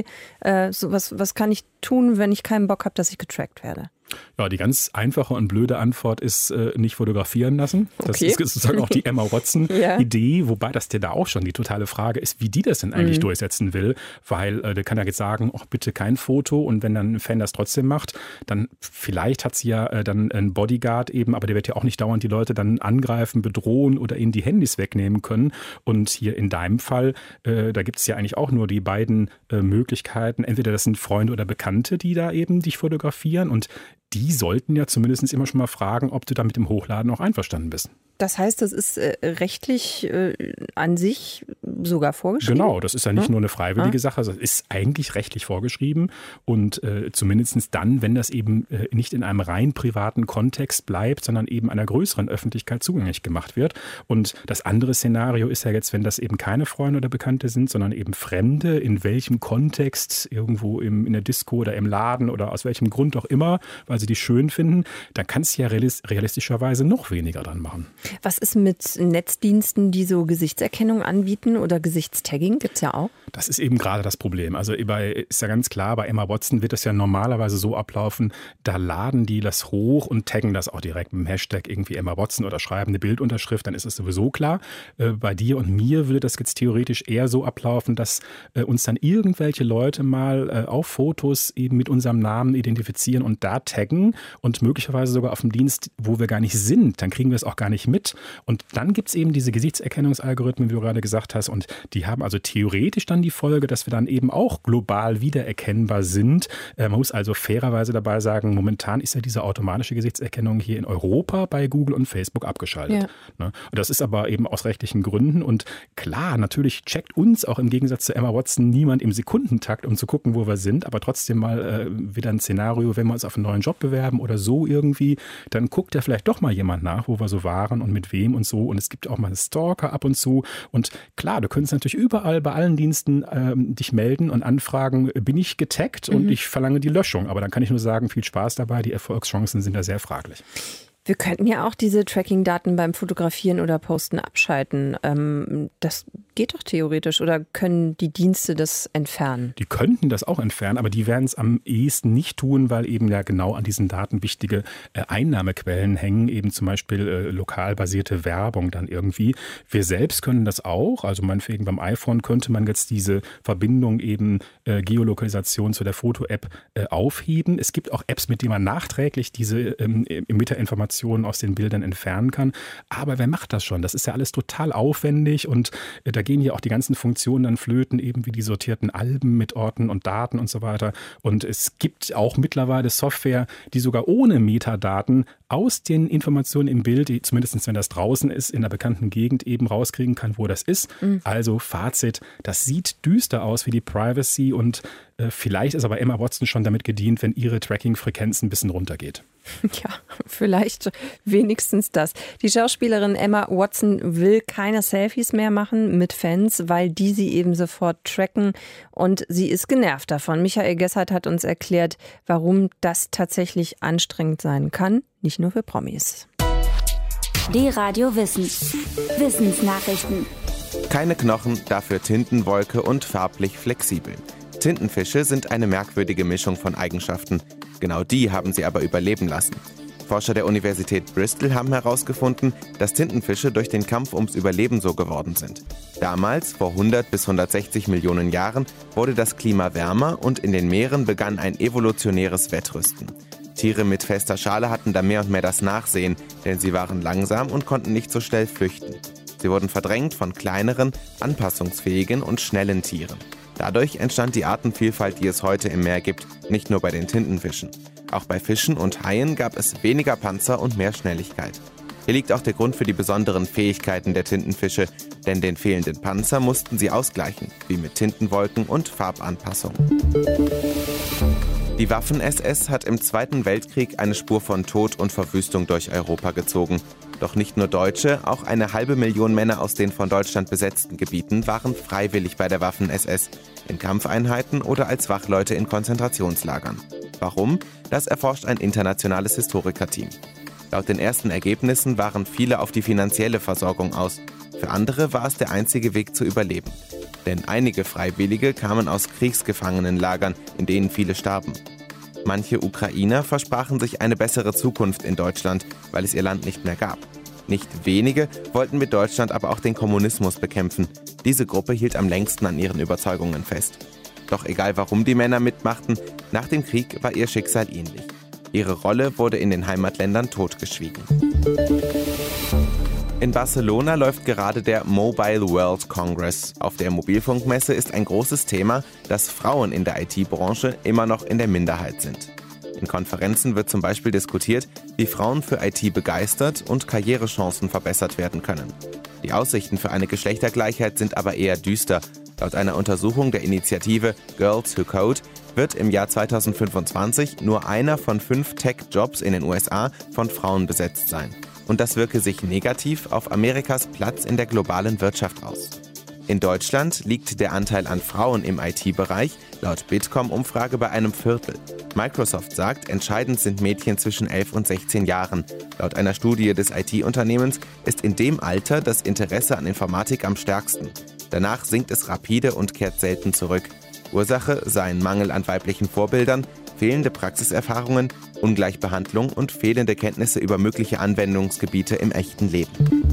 Was kann ich tun, wenn ich keinen Bock habe, dass ich getrackt werde? Ja, die ganz einfache und blöde Antwort ist, nicht fotografieren lassen. Das Okay. ist sozusagen auch die Emma Watson-Idee, wobei das ja da auch schon die totale Frage ist, wie die das denn eigentlich durchsetzen will, weil der kann ja jetzt sagen, oh, bitte kein Foto und wenn dann ein Fan das trotzdem macht, dann vielleicht hat sie ja dann einen Bodyguard eben, aber der wird ja auch nicht dauernd die Leute dann angreifen, bedrohen oder ihnen die Handys wegnehmen können. Und hier in deinem Fall, da gibt es ja eigentlich auch nur die beiden Möglichkeiten, entweder das sind Freunde oder Bekannte, die da eben dich fotografieren und die sollten ja zumindest immer schon mal fragen, ob du da mit dem Hochladen auch einverstanden bist. Das heißt, das ist rechtlich an sich sogar vorgeschrieben? Genau, das ist ja nicht nur eine freiwillige Sache, das ist eigentlich rechtlich vorgeschrieben und zumindest dann, wenn das eben nicht in einem rein privaten Kontext bleibt, sondern eben einer größeren Öffentlichkeit zugänglich gemacht wird. Und das andere Szenario ist ja jetzt, wenn das eben keine Freunde oder Bekannte sind, sondern eben Fremde, in welchem Kontext, irgendwo in der Disco oder im Laden oder aus welchem Grund auch immer, weil sie die schön finden, dann kannst du ja realistischerweise noch weniger dran machen. Was ist mit Netzdiensten, die so Gesichtserkennung anbieten oder Gesichtstagging? Gibt es ja auch. Das ist eben gerade das Problem. Also ist ja ganz klar, bei Emma Watson wird das ja normalerweise so ablaufen, da laden die das hoch und taggen das auch direkt mit dem Hashtag irgendwie Emma Watson oder schreiben eine Bildunterschrift, dann ist es sowieso klar. Bei dir und mir würde das jetzt theoretisch eher so ablaufen, dass uns dann irgendwelche Leute mal auf Fotos eben mit unserem Namen identifizieren und da taggen und möglicherweise sogar auf dem Dienst, wo wir gar nicht sind. Dann kriegen wir es auch gar nicht mit. Und dann gibt es eben diese Gesichtserkennungsalgorithmen, wie du gerade gesagt hast, und die haben also theoretisch dann die Folge, dass wir dann eben auch global wiedererkennbar sind. Man muss also fairerweise dabei sagen, momentan ist ja diese automatische Gesichtserkennung hier in Europa bei Google und Facebook abgeschaltet. Ja. Und das ist aber eben aus rechtlichen Gründen. Und klar, natürlich checkt uns auch im Gegensatz zu Emma Watson niemand im Sekundentakt, um zu gucken, wo wir sind. Aber trotzdem mal wieder ein Szenario, wenn wir uns auf einen neuen Job bewerben oder so irgendwie, dann guckt ja vielleicht doch mal jemand nach, wo wir so waren und mit wem und so. Und es gibt auch mal einen Stalker ab und zu. Und klar, du könntest natürlich überall bei allen Diensten dich melden und anfragen, bin ich getaggt und ich verlange die Löschung. Aber dann kann ich nur sagen, viel Spaß dabei. Die Erfolgschancen sind da sehr fraglich. Wir könnten ja auch diese Tracking-Daten beim Fotografieren oder Posten abschalten. Das geht doch theoretisch. Oder können die Dienste das entfernen? Die könnten das auch entfernen, aber die werden es am ehesten nicht tun, weil eben ja genau an diesen Daten wichtige Einnahmequellen hängen, eben zum Beispiel lokal basierte Werbung dann irgendwie. Wir selbst können das auch. Also meinetwegen beim iPhone könnte man jetzt diese Verbindung eben Geolokalisation zu der Foto-App aufheben. Es gibt auch Apps, mit denen man nachträglich diese Metainformationen aus den Bildern entfernen kann. Aber wer macht das schon? Das ist ja alles total aufwendig und da gehen ja auch die ganzen Funktionen dann flöten, eben wie die sortierten Alben mit Orten und Daten und so weiter. Und es gibt auch mittlerweile Software, die sogar ohne Metadaten aus den Informationen im Bild, zumindest wenn das draußen ist, in einer bekannten Gegend eben rauskriegen kann, wo das ist. Also Fazit, das sieht düster aus wie die Privacy und vielleicht ist aber Emma Watson schon damit gedient, wenn ihre Tracking-Frequenz ein bisschen runtergeht. Ja, vielleicht wenigstens das. Die Schauspielerin Emma Watson will keine Selfies mehr machen mit Fans, weil die sie eben sofort tracken und sie ist genervt davon. Michael Gessert hat uns erklärt, warum das tatsächlich anstrengend sein kann, nicht nur für Promis. D-Radio Wissen. Wissensnachrichten. Keine Knochen, dafür Tintenwolke und farblich flexibel. Tintenfische sind eine merkwürdige Mischung von Eigenschaften. Genau die haben sie aber überleben lassen. Forscher der Universität Bristol haben herausgefunden, dass Tintenfische durch den Kampf ums Überleben so geworden sind. Damals, vor 100 bis 160 Millionen Jahren, wurde das Klima wärmer und in den Meeren begann ein evolutionäres Wettrüsten. Tiere mit fester Schale hatten da mehr und mehr das Nachsehen, denn sie waren langsam und konnten nicht so schnell flüchten. Sie wurden verdrängt von kleineren, anpassungsfähigen und schnellen Tieren. Dadurch entstand die Artenvielfalt, die es heute im Meer gibt, nicht nur bei den Tintenfischen. Auch bei Fischen und Haien gab es weniger Panzer und mehr Schnelligkeit. Hier liegt auch der Grund für die besonderen Fähigkeiten der Tintenfische, denn den fehlenden Panzer mussten sie ausgleichen, wie mit Tintenwolken und Farbanpassung. Die Waffen-SS hat im Zweiten Weltkrieg eine Spur von Tod und Verwüstung durch Europa gezogen. Doch nicht nur Deutsche, auch eine halbe Million Männer aus den von Deutschland besetzten Gebieten waren freiwillig bei der Waffen-SS, in Kampfeinheiten oder als Wachleute in Konzentrationslagern. Warum? Das erforscht ein internationales Historikerteam. Laut den ersten Ergebnissen waren viele auf die finanzielle Versorgung aus. Für andere war es der einzige Weg zu überleben. Denn einige Freiwillige kamen aus Kriegsgefangenenlagern, in denen viele starben. Manche Ukrainer versprachen sich eine bessere Zukunft in Deutschland, weil es ihr Land nicht mehr gab. Nicht wenige wollten mit Deutschland aber auch den Kommunismus bekämpfen. Diese Gruppe hielt am längsten an ihren Überzeugungen fest. Doch egal warum die Männer mitmachten, nach dem Krieg war ihr Schicksal ähnlich. Ihre Rolle wurde in den Heimatländern totgeschwiegen. In Barcelona läuft gerade der Mobile World Congress. Auf der Mobilfunkmesse ist ein großes Thema, dass Frauen in der IT-Branche immer noch in der Minderheit sind. In Konferenzen wird zum Beispiel diskutiert, wie Frauen für IT begeistert und Karrierechancen verbessert werden können. Die Aussichten für eine Geschlechtergleichheit sind aber eher düster. Laut einer Untersuchung der Initiative Girls Who Code wird im Jahr 2025 nur einer von 5 Tech-Jobs in den USA von Frauen besetzt sein. Und das wirke sich negativ auf Amerikas Platz in der globalen Wirtschaft aus. In Deutschland liegt der Anteil an Frauen im IT-Bereich laut Bitkom-Umfrage bei einem Viertel. Microsoft sagt, entscheidend sind Mädchen zwischen 11 und 16 Jahren. Laut einer Studie des IT-Unternehmens ist in dem Alter das Interesse an Informatik am stärksten. Danach sinkt es rapide und kehrt selten zurück. Ursache seien Mangel an weiblichen Vorbildern, fehlende Praxiserfahrungen, Ungleichbehandlung und fehlende Kenntnisse über mögliche Anwendungsgebiete im echten Leben.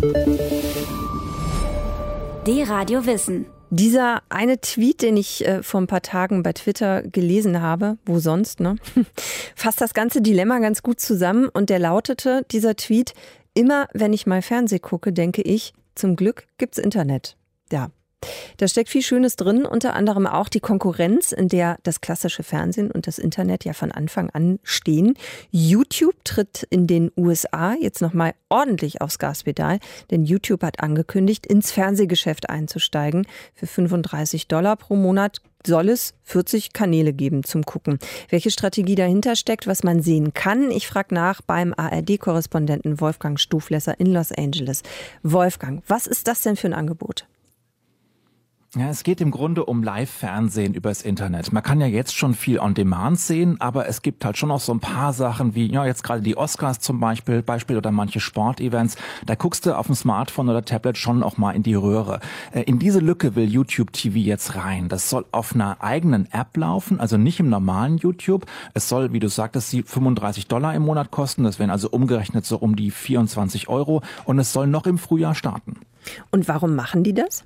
D-Radio Wissen. Dieser eine Tweet, den ich vor ein paar Tagen bei Twitter gelesen habe, wo sonst, ne, fasst das ganze Dilemma ganz gut zusammen und der lautete, dieser Tweet, immer wenn ich mal Fernseh gucke, denke ich, zum Glück gibt's Internet. Ja. Da steckt viel Schönes drin, unter anderem auch die Konkurrenz, in der das klassische Fernsehen und das Internet ja von Anfang an stehen. YouTube tritt in den USA jetzt nochmal ordentlich aufs Gaspedal, denn YouTube hat angekündigt, ins Fernsehgeschäft einzusteigen. Für $35 pro Monat soll es 40 Kanäle geben zum Gucken. Welche Strategie dahinter steckt, was man sehen kann, ich frage nach beim ARD-Korrespondenten Wolfgang Stuflesser in Los Angeles. Wolfgang, was ist das denn für ein Angebot? Ja, es geht im Grunde um Live-Fernsehen übers Internet. Man kann ja jetzt schon viel on demand sehen, aber es gibt halt schon noch so ein paar Sachen wie, ja, jetzt gerade die Oscars zum Beispiel oder manche Sportevents. Da guckst du auf dem Smartphone oder Tablet schon auch mal in die Röhre. In diese Lücke will YouTube TV jetzt rein. Das soll auf einer eigenen App laufen, also nicht im normalen YouTube. Es soll, wie du sagtest, $35 im Monat kosten. Das wären also umgerechnet so um die 24 €. Und es soll noch im Frühjahr starten. Und warum machen die das?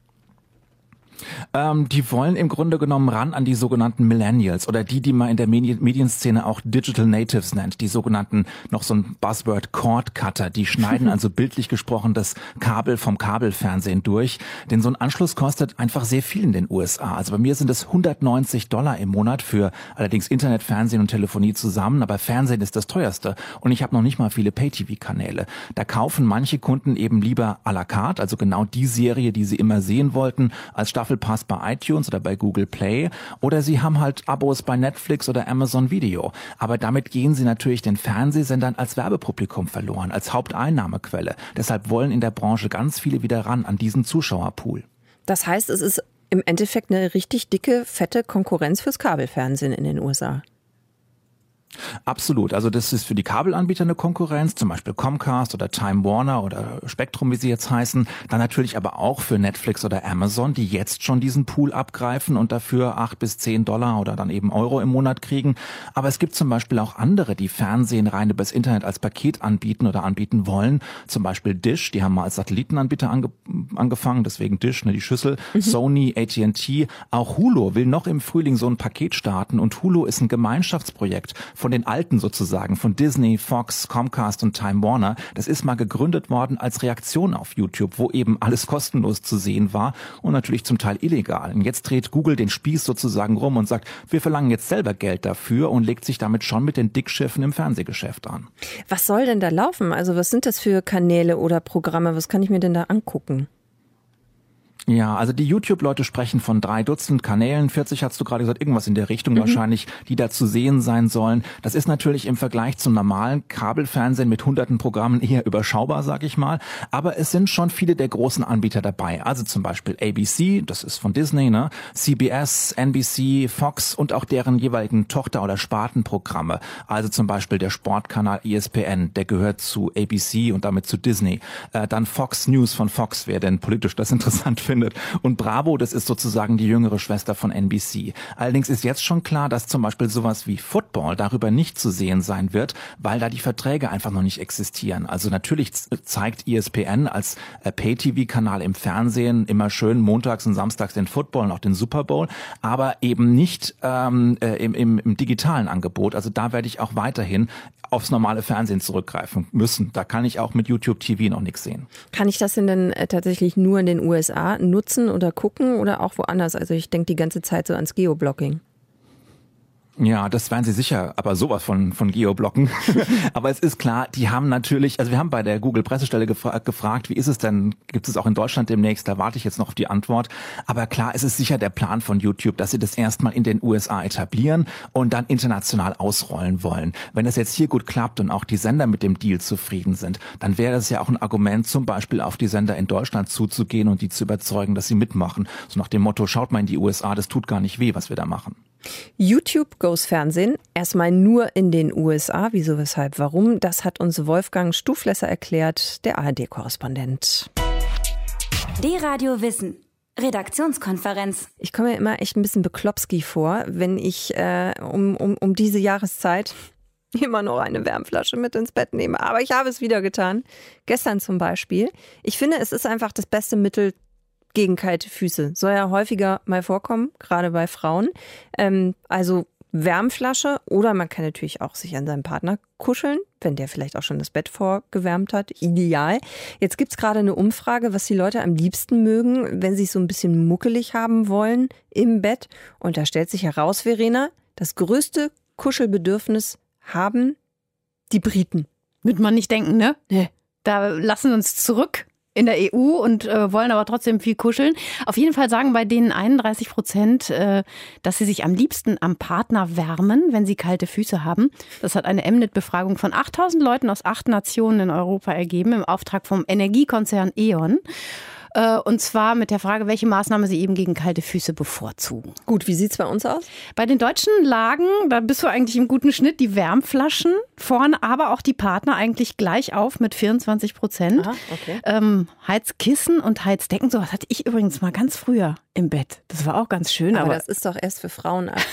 Die wollen im Grunde genommen ran an die sogenannten Millennials oder die man in der Medienszene auch Digital Natives nennt, die sogenannten, noch so ein Buzzword, Cord Cutter, die schneiden also bildlich gesprochen das Kabel vom Kabelfernsehen durch, denn so ein Anschluss kostet einfach sehr viel in den USA. Also bei mir sind es $190 im Monat für allerdings Internet, Fernsehen und Telefonie zusammen, aber Fernsehen ist das teuerste und ich habe noch nicht mal viele Pay-TV-Kanäle. Da kaufen manche Kunden eben lieber à la carte, also genau die Serie, die sie immer sehen wollten, als Staffelpass bei iTunes oder bei Google Play, oder sie haben halt Abos bei Netflix oder Amazon Video. Aber damit gehen sie natürlich den Fernsehsendern als Werbepublikum verloren, als Haupteinnahmequelle. Deshalb wollen in der Branche ganz viele wieder ran an diesen Zuschauerpool. Das heißt, es ist im Endeffekt eine richtig dicke, fette Konkurrenz fürs Kabelfernsehen in den USA. Absolut. Also das ist für die Kabelanbieter eine Konkurrenz, zum Beispiel Comcast oder Time Warner oder Spectrum, wie sie jetzt heißen. Dann natürlich aber auch für Netflix oder Amazon, die jetzt schon diesen Pool abgreifen und dafür $8 bis $10 oder dann eben Euro im Monat kriegen. Aber es gibt zum Beispiel auch andere, die Fernsehen rein übers Internet als Paket anbieten oder anbieten wollen. Zum Beispiel Dish, die haben mal als Satellitenanbieter angefangen, deswegen Dish, die Schüssel. Sony, AT&T, auch Hulu will noch im Frühling so ein Paket starten und Hulu ist ein Gemeinschaftsprojekt von den Alten sozusagen, von Disney, Fox, Comcast und Time Warner. Das ist mal gegründet worden als Reaktion auf YouTube, wo eben alles kostenlos zu sehen war und natürlich zum Teil illegal. Und jetzt dreht Google den Spieß sozusagen rum und sagt, wir verlangen jetzt selber Geld dafür und legt sich damit schon mit den Dickschiffen im Fernsehgeschäft an. Was soll denn da laufen? Also was sind das für Kanäle oder Programme? Was kann ich mir denn da angucken? Ja, also die YouTube-Leute sprechen von 3 Dutzend Kanälen, 40 hast du gerade gesagt, irgendwas in der Richtung wahrscheinlich, die da zu sehen sein sollen. Das ist natürlich im Vergleich zum normalen Kabelfernsehen mit hunderten Programmen eher überschaubar, sag ich mal. Aber es sind schon viele der großen Anbieter dabei. Also zum Beispiel ABC, das ist von Disney, ne? CBS, NBC, Fox und auch deren jeweiligen Tochter- oder Spartenprogramme. Also zum Beispiel der Sportkanal ESPN, der gehört zu ABC und damit zu Disney. Dann Fox News von Fox, wer denn politisch das interessant findet. Und Bravo, das ist sozusagen die jüngere Schwester von NBC. Allerdings ist jetzt schon klar, dass zum Beispiel sowas wie Football darüber nicht zu sehen sein wird, weil da die Verträge einfach noch nicht existieren. Also natürlich zeigt ESPN als Pay-TV-Kanal im Fernsehen immer schön montags und samstags den Football und auch den Super Bowl, aber eben nicht im digitalen Angebot. Also da werde ich auch weiterhin aufs normale Fernsehen zurückgreifen müssen. Da kann ich auch mit YouTube TV noch nichts sehen. Kann ich das denn tatsächlich nur in den USA nutzen oder gucken oder auch woanders? Also ich denke die ganze Zeit so ans Geoblocking. Ja, das werden sie sicher, aber sowas von Geoblocken. Aber es ist klar, die haben natürlich, also wir haben bei der Google-Pressestelle gefragt, wie ist es denn, gibt es auch in Deutschland demnächst, da warte ich jetzt noch auf die Antwort. Aber klar, es ist sicher der Plan von YouTube, dass sie das erstmal in den USA etablieren und dann international ausrollen wollen. Wenn es jetzt hier gut klappt und auch die Sender mit dem Deal zufrieden sind, dann wäre es ja auch ein Argument, zum Beispiel auf die Sender in Deutschland zuzugehen und die zu überzeugen, dass sie mitmachen. So nach dem Motto, schaut mal in die USA, das tut gar nicht weh, was wir da machen. YouTube goes Fernsehen, erstmal nur in den USA. Wieso, weshalb, warum? Das hat uns Wolfgang Stuflesser erklärt, der ARD-Korrespondent. D-Radio Wissen. Redaktionskonferenz. Ich komme mir immer echt ein bisschen beklopski vor, wenn ich um diese Jahreszeit immer noch eine Wärmflasche mit ins Bett nehme. Aber ich habe es wieder getan. Gestern zum Beispiel. Ich finde, es ist einfach das beste Mittel gegen kalte Füße. Soll ja häufiger mal vorkommen, gerade bei Frauen. Also Wärmflasche oder man kann natürlich auch sich an seinen Partner kuscheln, wenn der vielleicht auch schon das Bett vorgewärmt hat. Ideal. Jetzt gibt's gerade eine Umfrage, was die Leute am liebsten mögen, wenn sie es so ein bisschen muckelig haben wollen im Bett. Und da stellt sich heraus, Verena, das größte Kuschelbedürfnis haben die Briten. Würde man nicht denken, ne? Nee. Da lassen wir uns zurück in der EU und wollen aber trotzdem viel kuscheln. Auf jeden Fall sagen bei denen 31%, dass sie sich am liebsten am Partner wärmen, wenn sie kalte Füße haben. Das hat eine Mnet-Befragung von 8.000 Leuten aus 8 Nationen in Europa ergeben, im Auftrag vom Energiekonzern E.ON. Und zwar mit der Frage, welche Maßnahme sie eben gegen kalte Füße bevorzugen. Gut, wie sieht es bei uns aus? Bei den deutschen Lagen, da bist du eigentlich im guten Schnitt, die Wärmflaschen vorne, aber auch die Partner eigentlich gleich auf mit 24%. Aha, okay. Heizkissen und Heizdecken, sowas hatte ich übrigens mal ganz früher im Bett. Das war auch ganz schön. Aber das ist doch erst für Frauen ab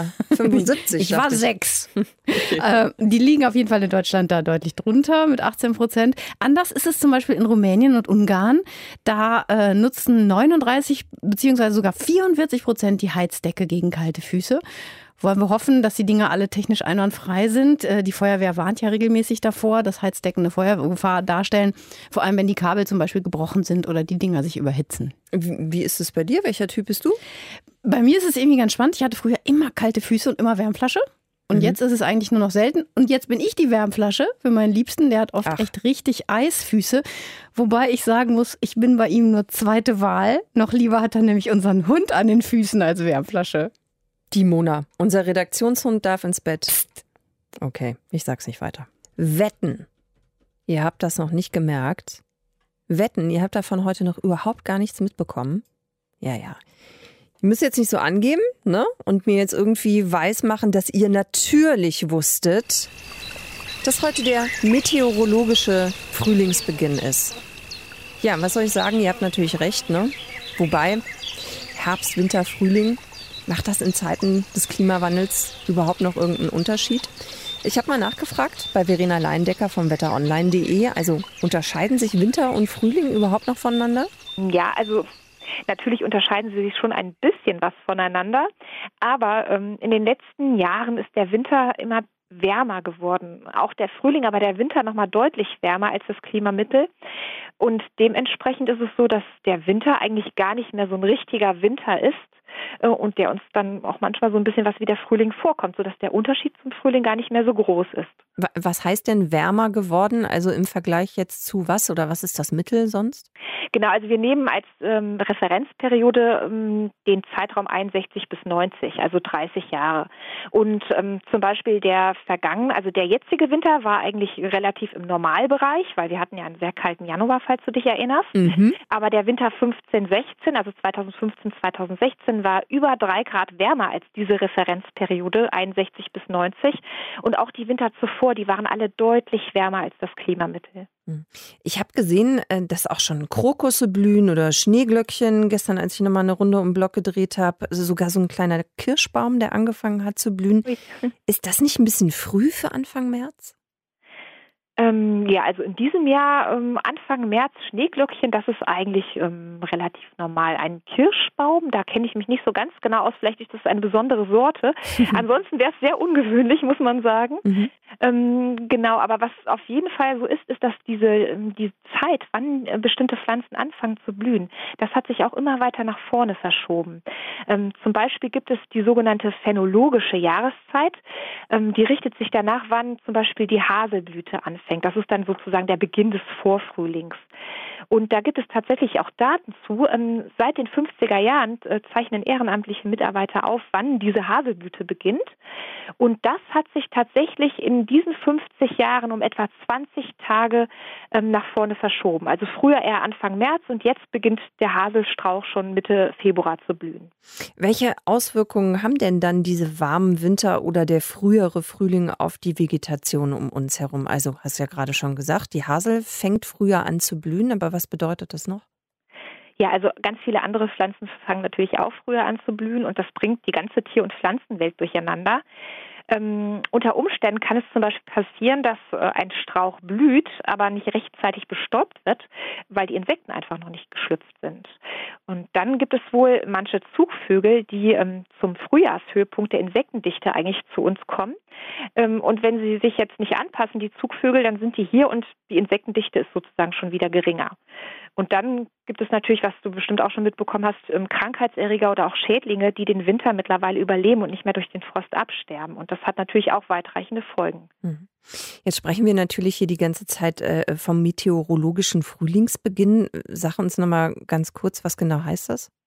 75. Ich war 6. Okay. Die liegen auf jeden Fall in Deutschland da deutlich drunter mit 18%. Anders ist es zum Beispiel in Rumänien und Ungarn. Da nutzen 39 bzw. sogar 44% die Heizdecke gegen kalte Füße. Wollen wir hoffen, dass die Dinge alle technisch einwandfrei sind. Die Feuerwehr warnt ja regelmäßig davor, dass Heizdecken eine Feuergefahr darstellen. Vor allem, wenn die Kabel zum Beispiel gebrochen sind oder die Dinger sich überhitzen. Wie ist es bei dir? Welcher Typ bist du? Bei mir ist es irgendwie ganz spannend. Ich hatte früher immer kalte Füße und immer Wärmflasche. Und jetzt ist es eigentlich nur noch selten. Und jetzt bin ich die Wärmflasche für meinen Liebsten. Der hat oft echt richtig Eisfüße. Wobei ich sagen muss, ich bin bei ihm nur zweite Wahl. Noch lieber hat er nämlich unseren Hund an den Füßen als Wärmflasche. Die Mona. Unser Redaktionshund darf ins Bett. Psst. Okay, ich sag's nicht weiter. Wetten. Ihr habt das noch nicht gemerkt. Wetten, ihr habt davon heute noch überhaupt gar nichts mitbekommen. Ja. Ihr müsst jetzt nicht so angeben, ne? Und mir jetzt irgendwie weismachen, dass ihr natürlich wusstet, dass heute der meteorologische Frühlingsbeginn ist. Ja, was soll ich sagen? Ihr habt natürlich recht, ne? Wobei, Herbst, Winter, Frühling, macht das in Zeiten des Klimawandels überhaupt noch irgendeinen Unterschied? Ich habe mal nachgefragt bei Verena Leindecker vom wetteronline.de. Also unterscheiden sich Winter und Frühling überhaupt noch voneinander? Ja, also natürlich unterscheiden sie sich schon ein bisschen was voneinander. Aber in den letzten Jahren ist der Winter immer wärmer geworden. Auch der Frühling, aber der Winter noch mal deutlich wärmer als das Klimamittel. Und dementsprechend ist es so, dass der Winter eigentlich gar nicht mehr so ein richtiger Winter ist. Und der uns dann auch manchmal so ein bisschen was wie der Frühling vorkommt, sodass der Unterschied zum Frühling gar nicht mehr so groß ist. Was heißt denn wärmer geworden? Also im Vergleich jetzt zu was? Oder was ist das Mittel sonst? Genau, also wir nehmen als Referenzperiode den Zeitraum 61 bis 90, also 30 Jahre. Und zum Beispiel der jetzige Winter war eigentlich relativ im Normalbereich, weil wir hatten ja einen sehr kalten Januar, falls du dich erinnerst. Mhm. Aber der Winter 15/16, also 2015, 2016, war über 3 Grad wärmer als diese Referenzperiode 61 bis 90. Und auch die Winter zuvor, die waren alle deutlich wärmer als das Klimamittel. Ich habe gesehen, dass auch schon Krokusse blühen oder Schneeglöckchen. Gestern, als ich nochmal eine Runde um den Block gedreht habe, also sogar so ein kleiner Kirschbaum, der angefangen hat zu blühen. Ist das nicht ein bisschen früh für Anfang März? Ja, also in diesem Jahr, Anfang März, Schneeglöckchen, das ist eigentlich relativ normal. Ein Kirschbaum, da kenne ich mich nicht so ganz genau aus, vielleicht ist das eine besondere Sorte. Ansonsten wäre es sehr ungewöhnlich, muss man sagen. Mhm. Genau, aber was auf jeden Fall so ist, dass die Zeit, wann bestimmte Pflanzen anfangen zu blühen, das hat sich auch immer weiter nach vorne verschoben. Zum Beispiel gibt es die sogenannte phänologische Jahreszeit. Die richtet sich danach, wann zum Beispiel die Haselblüte anfängt. Das ist dann sozusagen der Beginn des Vorfrühlings. Und da gibt es tatsächlich auch Daten zu. Seit den 50er Jahren zeichnen ehrenamtliche Mitarbeiter auf, wann diese Haselblüte beginnt. Und das hat sich tatsächlich in diesen 50 Jahren um etwa 20 Tage nach vorne verschoben. Also früher eher Anfang März und jetzt beginnt der Haselstrauch schon Mitte Februar zu blühen. Welche Auswirkungen haben denn dann diese warmen Winter oder der frühere Frühling auf die Vegetation um uns herum? Also hast du ja gerade schon gesagt, die Hasel fängt früher an zu blühen, aber was bedeutet das noch? Ja, also ganz viele andere Pflanzen fangen natürlich auch früher an zu blühen und das bringt die ganze Tier- und Pflanzenwelt durcheinander. Unter Umständen kann es zum Beispiel passieren, dass ein Strauch blüht, aber nicht rechtzeitig bestäubt wird, weil die Insekten einfach noch nicht geschlüpft sind. Und dann gibt es wohl manche Zugvögel, die zum Frühjahrshöhepunkt der Insektendichte eigentlich zu uns kommen. Und wenn sie sich jetzt nicht anpassen, die Zugvögel, dann sind die hier und die Insektendichte ist sozusagen schon wieder geringer. Und dann gibt es natürlich, was du bestimmt auch schon mitbekommen hast, Krankheitserreger oder auch Schädlinge, die den Winter mittlerweile überleben und nicht mehr durch den Frost absterben. Und das hat natürlich auch weitreichende Folgen. Jetzt sprechen wir natürlich hier die ganze Zeit vom meteorologischen Frühlingsbeginn. Sag uns nochmal ganz kurz, was genau heißt das?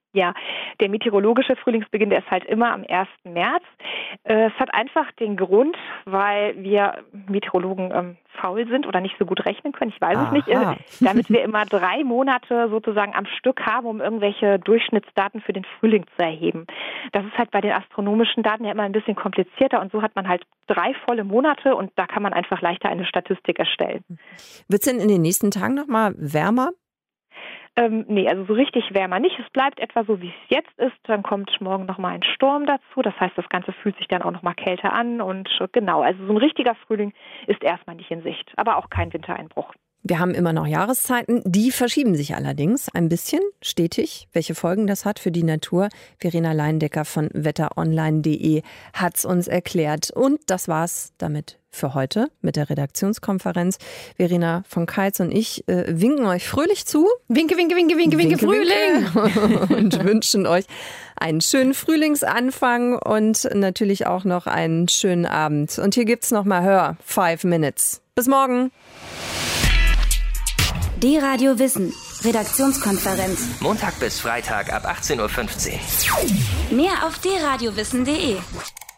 Ja, der meteorologische Frühlingsbeginn, der ist halt immer am 1. März. Es hat einfach den Grund, weil wir Meteorologen faul sind oder nicht so gut rechnen können, ich weiß es nicht, damit wir immer 3 Monate sozusagen am Stück haben, um irgendwelche Durchschnittsdaten für den Frühling zu erheben. Das ist halt bei den astronomischen Daten ja immer ein bisschen komplizierter und so hat man halt 3 volle Monate und da kann man einfach leichter eine Statistik erstellen. Wird es denn in den nächsten Tagen nochmal wärmer? Nee, also so richtig wärmer nicht. Es bleibt etwa so, wie es jetzt ist. Dann kommt morgen nochmal ein Sturm dazu. Das heißt, das Ganze fühlt sich dann auch nochmal kälter an. Und genau, also so ein richtiger Frühling ist erstmal nicht in Sicht. Aber auch kein Wintereinbruch. Wir haben immer noch Jahreszeiten, die verschieben sich allerdings ein bisschen stetig. Welche Folgen das hat für die Natur, Verena Leindecker von wetteronline.de hat es uns erklärt. Und das war's damit für heute mit der Redaktionskonferenz. Verena von Keitz und ich winken euch fröhlich zu. Winke, winke, winke, winke, winke, Frühling! Und wünschen euch einen schönen Frühlingsanfang und natürlich auch noch einen schönen Abend. Und hier gibt's noch mal Hör 5 Minutes. Bis morgen! D-Radio Wissen, Redaktionskonferenz. Montag bis Freitag ab 18:15 Uhr. Mehr auf drradiowissen.de.